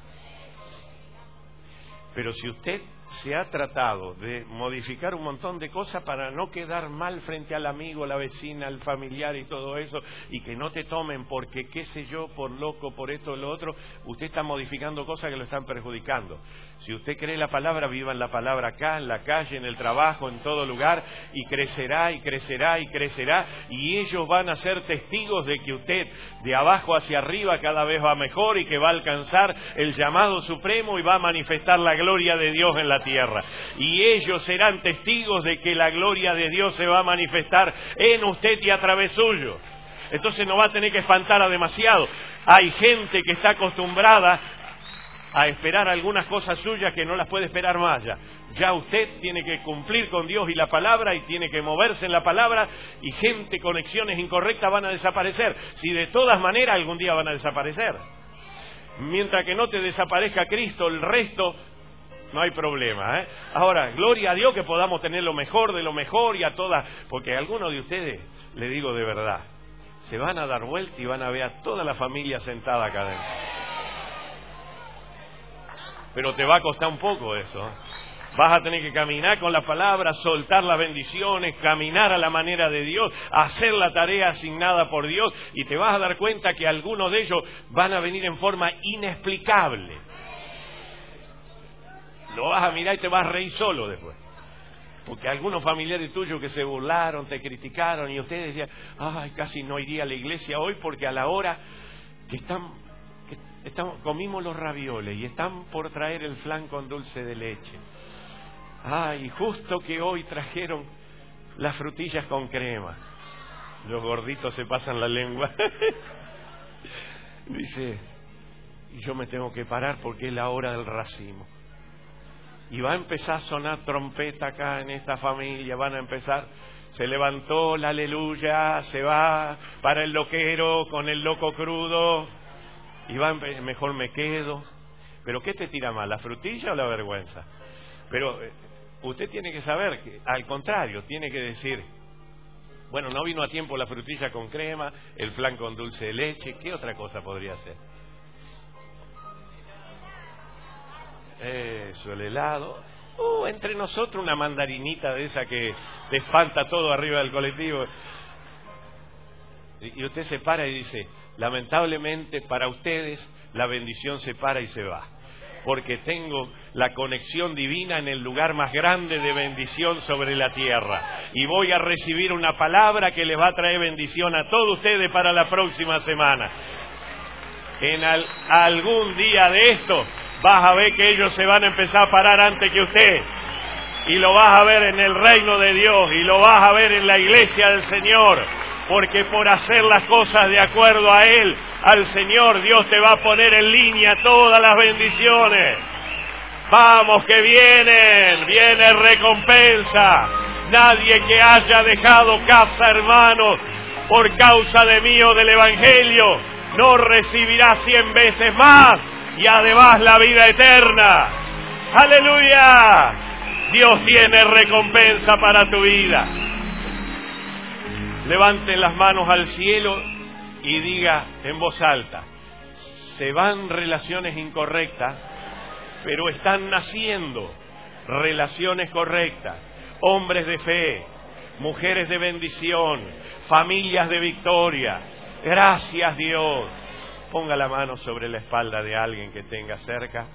Pero si usted se ha tratado de modificar un montón de cosas para no quedar mal frente al amigo, la vecina, al familiar y todo eso, y que no te tomen porque qué sé yo, por loco, por esto o lo otro, usted está modificando cosas que lo están perjudicando. Si usted cree la palabra, viva en la palabra acá, en la calle, en el trabajo, en todo lugar, y crecerá y crecerá y crecerá, y ellos van a ser testigos de que usted de abajo hacia arriba cada vez va mejor y que va a alcanzar el llamado supremo y va a manifestar la gloria de Dios en la tierra. Y ellos serán testigos de que la gloria de Dios se va a manifestar en usted y a través suyo. Entonces no va a tener que espantar a demasiado. Hay gente que está acostumbrada a esperar algunas cosas suyas que no las puede esperar más ya. Ya usted tiene que cumplir con Dios y la palabra y tiene que moverse en la palabra y gente, conexiones incorrectas van a desaparecer. Si de todas maneras algún día van a desaparecer. Mientras que no te desaparezca Cristo, el resto no hay problema, ¿eh? Ahora, gloria a Dios que podamos tener lo mejor de lo mejor y a todas, porque a algunos de ustedes, le digo de verdad, se van a dar vuelta y van a ver a toda la familia sentada acá adentro. Pero te va a costar un poco eso, ¿eh? Vas a tener que caminar con la palabra, soltar las bendiciones, caminar a la manera de Dios, hacer la tarea asignada por Dios y te vas a dar cuenta que algunos de ellos van a venir en forma inexplicable. Lo vas a mirar y te vas a reír solo después. Porque algunos familiares tuyos que se burlaron, te criticaron y ustedes decían, ay, casi no iría a la iglesia hoy porque a la hora que están, que están comimos los ravioles y están por traer el flan con dulce de leche. Ay, justo que hoy trajeron las frutillas con crema. Los gorditos se pasan la lengua. Dice, yo me tengo que parar porque es la hora del racimo. Y va a empezar a sonar trompeta acá en esta familia, van a empezar, se levantó la aleluya, se va para el loquero con el loco crudo, y va a empe- mejor me quedo. ¿Pero qué te tira más, la frutilla o la vergüenza? Pero eh, usted tiene que saber que, al contrario, tiene que decir, bueno, no vino a tiempo la frutilla con crema, el flan con dulce de leche, ¿qué otra cosa podría ser? Eso, el helado. Uh, entre nosotros una mandarinita de esa que te espanta todo arriba del colectivo. Y usted se para y dice, lamentablemente para ustedes la bendición se para y se va. Porque tengo la conexión divina en el lugar más grande de bendición sobre la tierra. Y voy a recibir una palabra que les va a traer bendición a todos ustedes para la próxima semana. En al, algún día de esto vas a ver que ellos se van a empezar a parar antes que usted. y lo vas a ver en el reino de Dios, y lo vas a ver en la iglesia del Señor, porque por hacer las cosas de acuerdo a Él, al Señor, Dios te va a poner en línea todas las bendiciones. Vamos que vienen, viene recompensa. Nadie que haya dejado casa, hermanos, por causa de mí o del Evangelio, no recibirá cien veces más y además la vida eterna. ¡Aleluya! Dios tiene recompensa para tu vida. Levante las manos al cielo y diga en voz alta: se van relaciones incorrectas, pero están naciendo relaciones correctas. Hombres de fe, mujeres de bendición, familias de victoria. Gracias, Dios. Ponga la mano sobre la espalda de alguien que tenga cerca.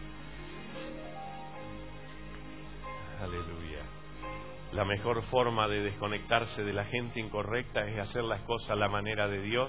Aleluya. La mejor forma de desconectarse de la gente incorrecta es hacer las cosas a la manera de Dios,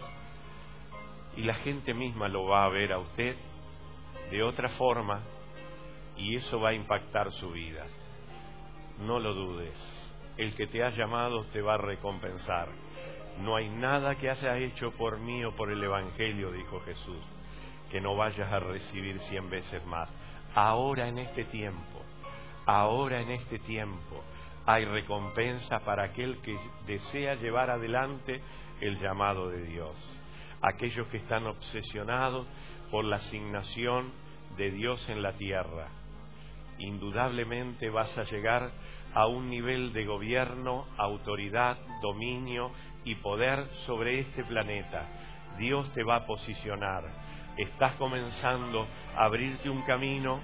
y la gente misma lo va a ver a usted de otra forma, y eso va a impactar su vida. No lo dudes. El que te ha llamado te va a recompensar. No hay nada que hayas hecho por mí o por el Evangelio, dijo Jesús, que no vayas a recibir cien veces más. Ahora en este tiempo, ahora en este tiempo, hay recompensa para aquel que desea llevar adelante el llamado de Dios. Aquellos que están obsesionados por la asignación de Dios en la tierra. Indudablemente vas a llegar a un nivel de gobierno, autoridad, dominio y poder sobre este planeta. Dios te va a posicionar. Estás comenzando a abrirte un camino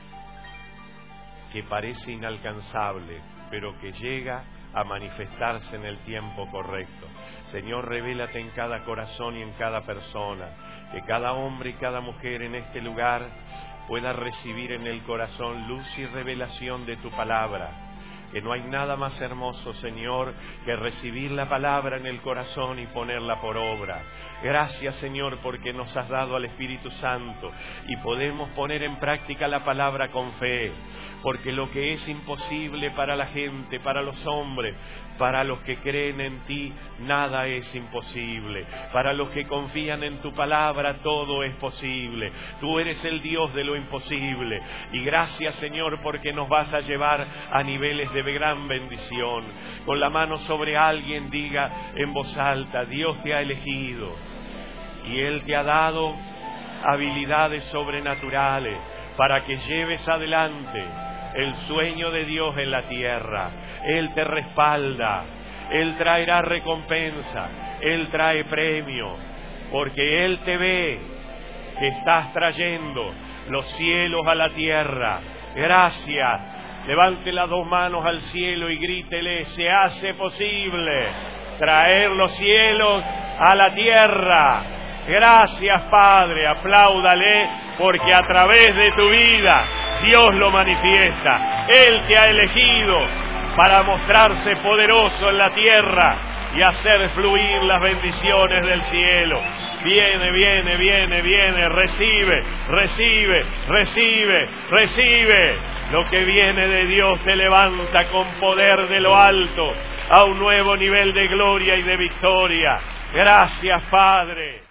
que parece inalcanzable, pero que llega a manifestarse en el tiempo correcto. Señor, revélate en cada corazón y en cada persona, que cada hombre y cada mujer en este lugar pueda recibir en el corazón luz y revelación de tu palabra. Que no hay nada más hermoso, Señor, que recibir la palabra en el corazón y ponerla por obra. Gracias, Señor, porque nos has dado al Espíritu Santo y podemos poner en práctica la palabra con fe. Porque lo que es imposible para la gente, para los hombres, para los que creen en ti, nada es imposible. Para los que confían en tu palabra, todo es posible. Tú eres el Dios de lo imposible. Y gracias, Señor, porque nos vas a llevar a niveles de gran bendición. Con la mano sobre alguien, diga en voz alta: Dios te ha elegido y Él te ha dado habilidades sobrenaturales para que lleves adelante el sueño de Dios en la tierra. Él te respalda, Él traerá recompensa, Él trae premio, porque Él te ve que estás trayendo los cielos a la tierra. Gracias. Levante las dos manos al cielo y grítele: se hace posible traer los cielos a la tierra. Gracias, Padre. Apláudale, porque a través de tu vida Dios lo manifiesta. Él te ha elegido para mostrarse poderoso en la tierra y hacer fluir las bendiciones del cielo. Viene, viene, viene, viene, recibe, recibe, recibe, recibe. Lo que viene de Dios se levanta con poder de lo alto a un nuevo nivel de gloria y de victoria. Gracias, Padre.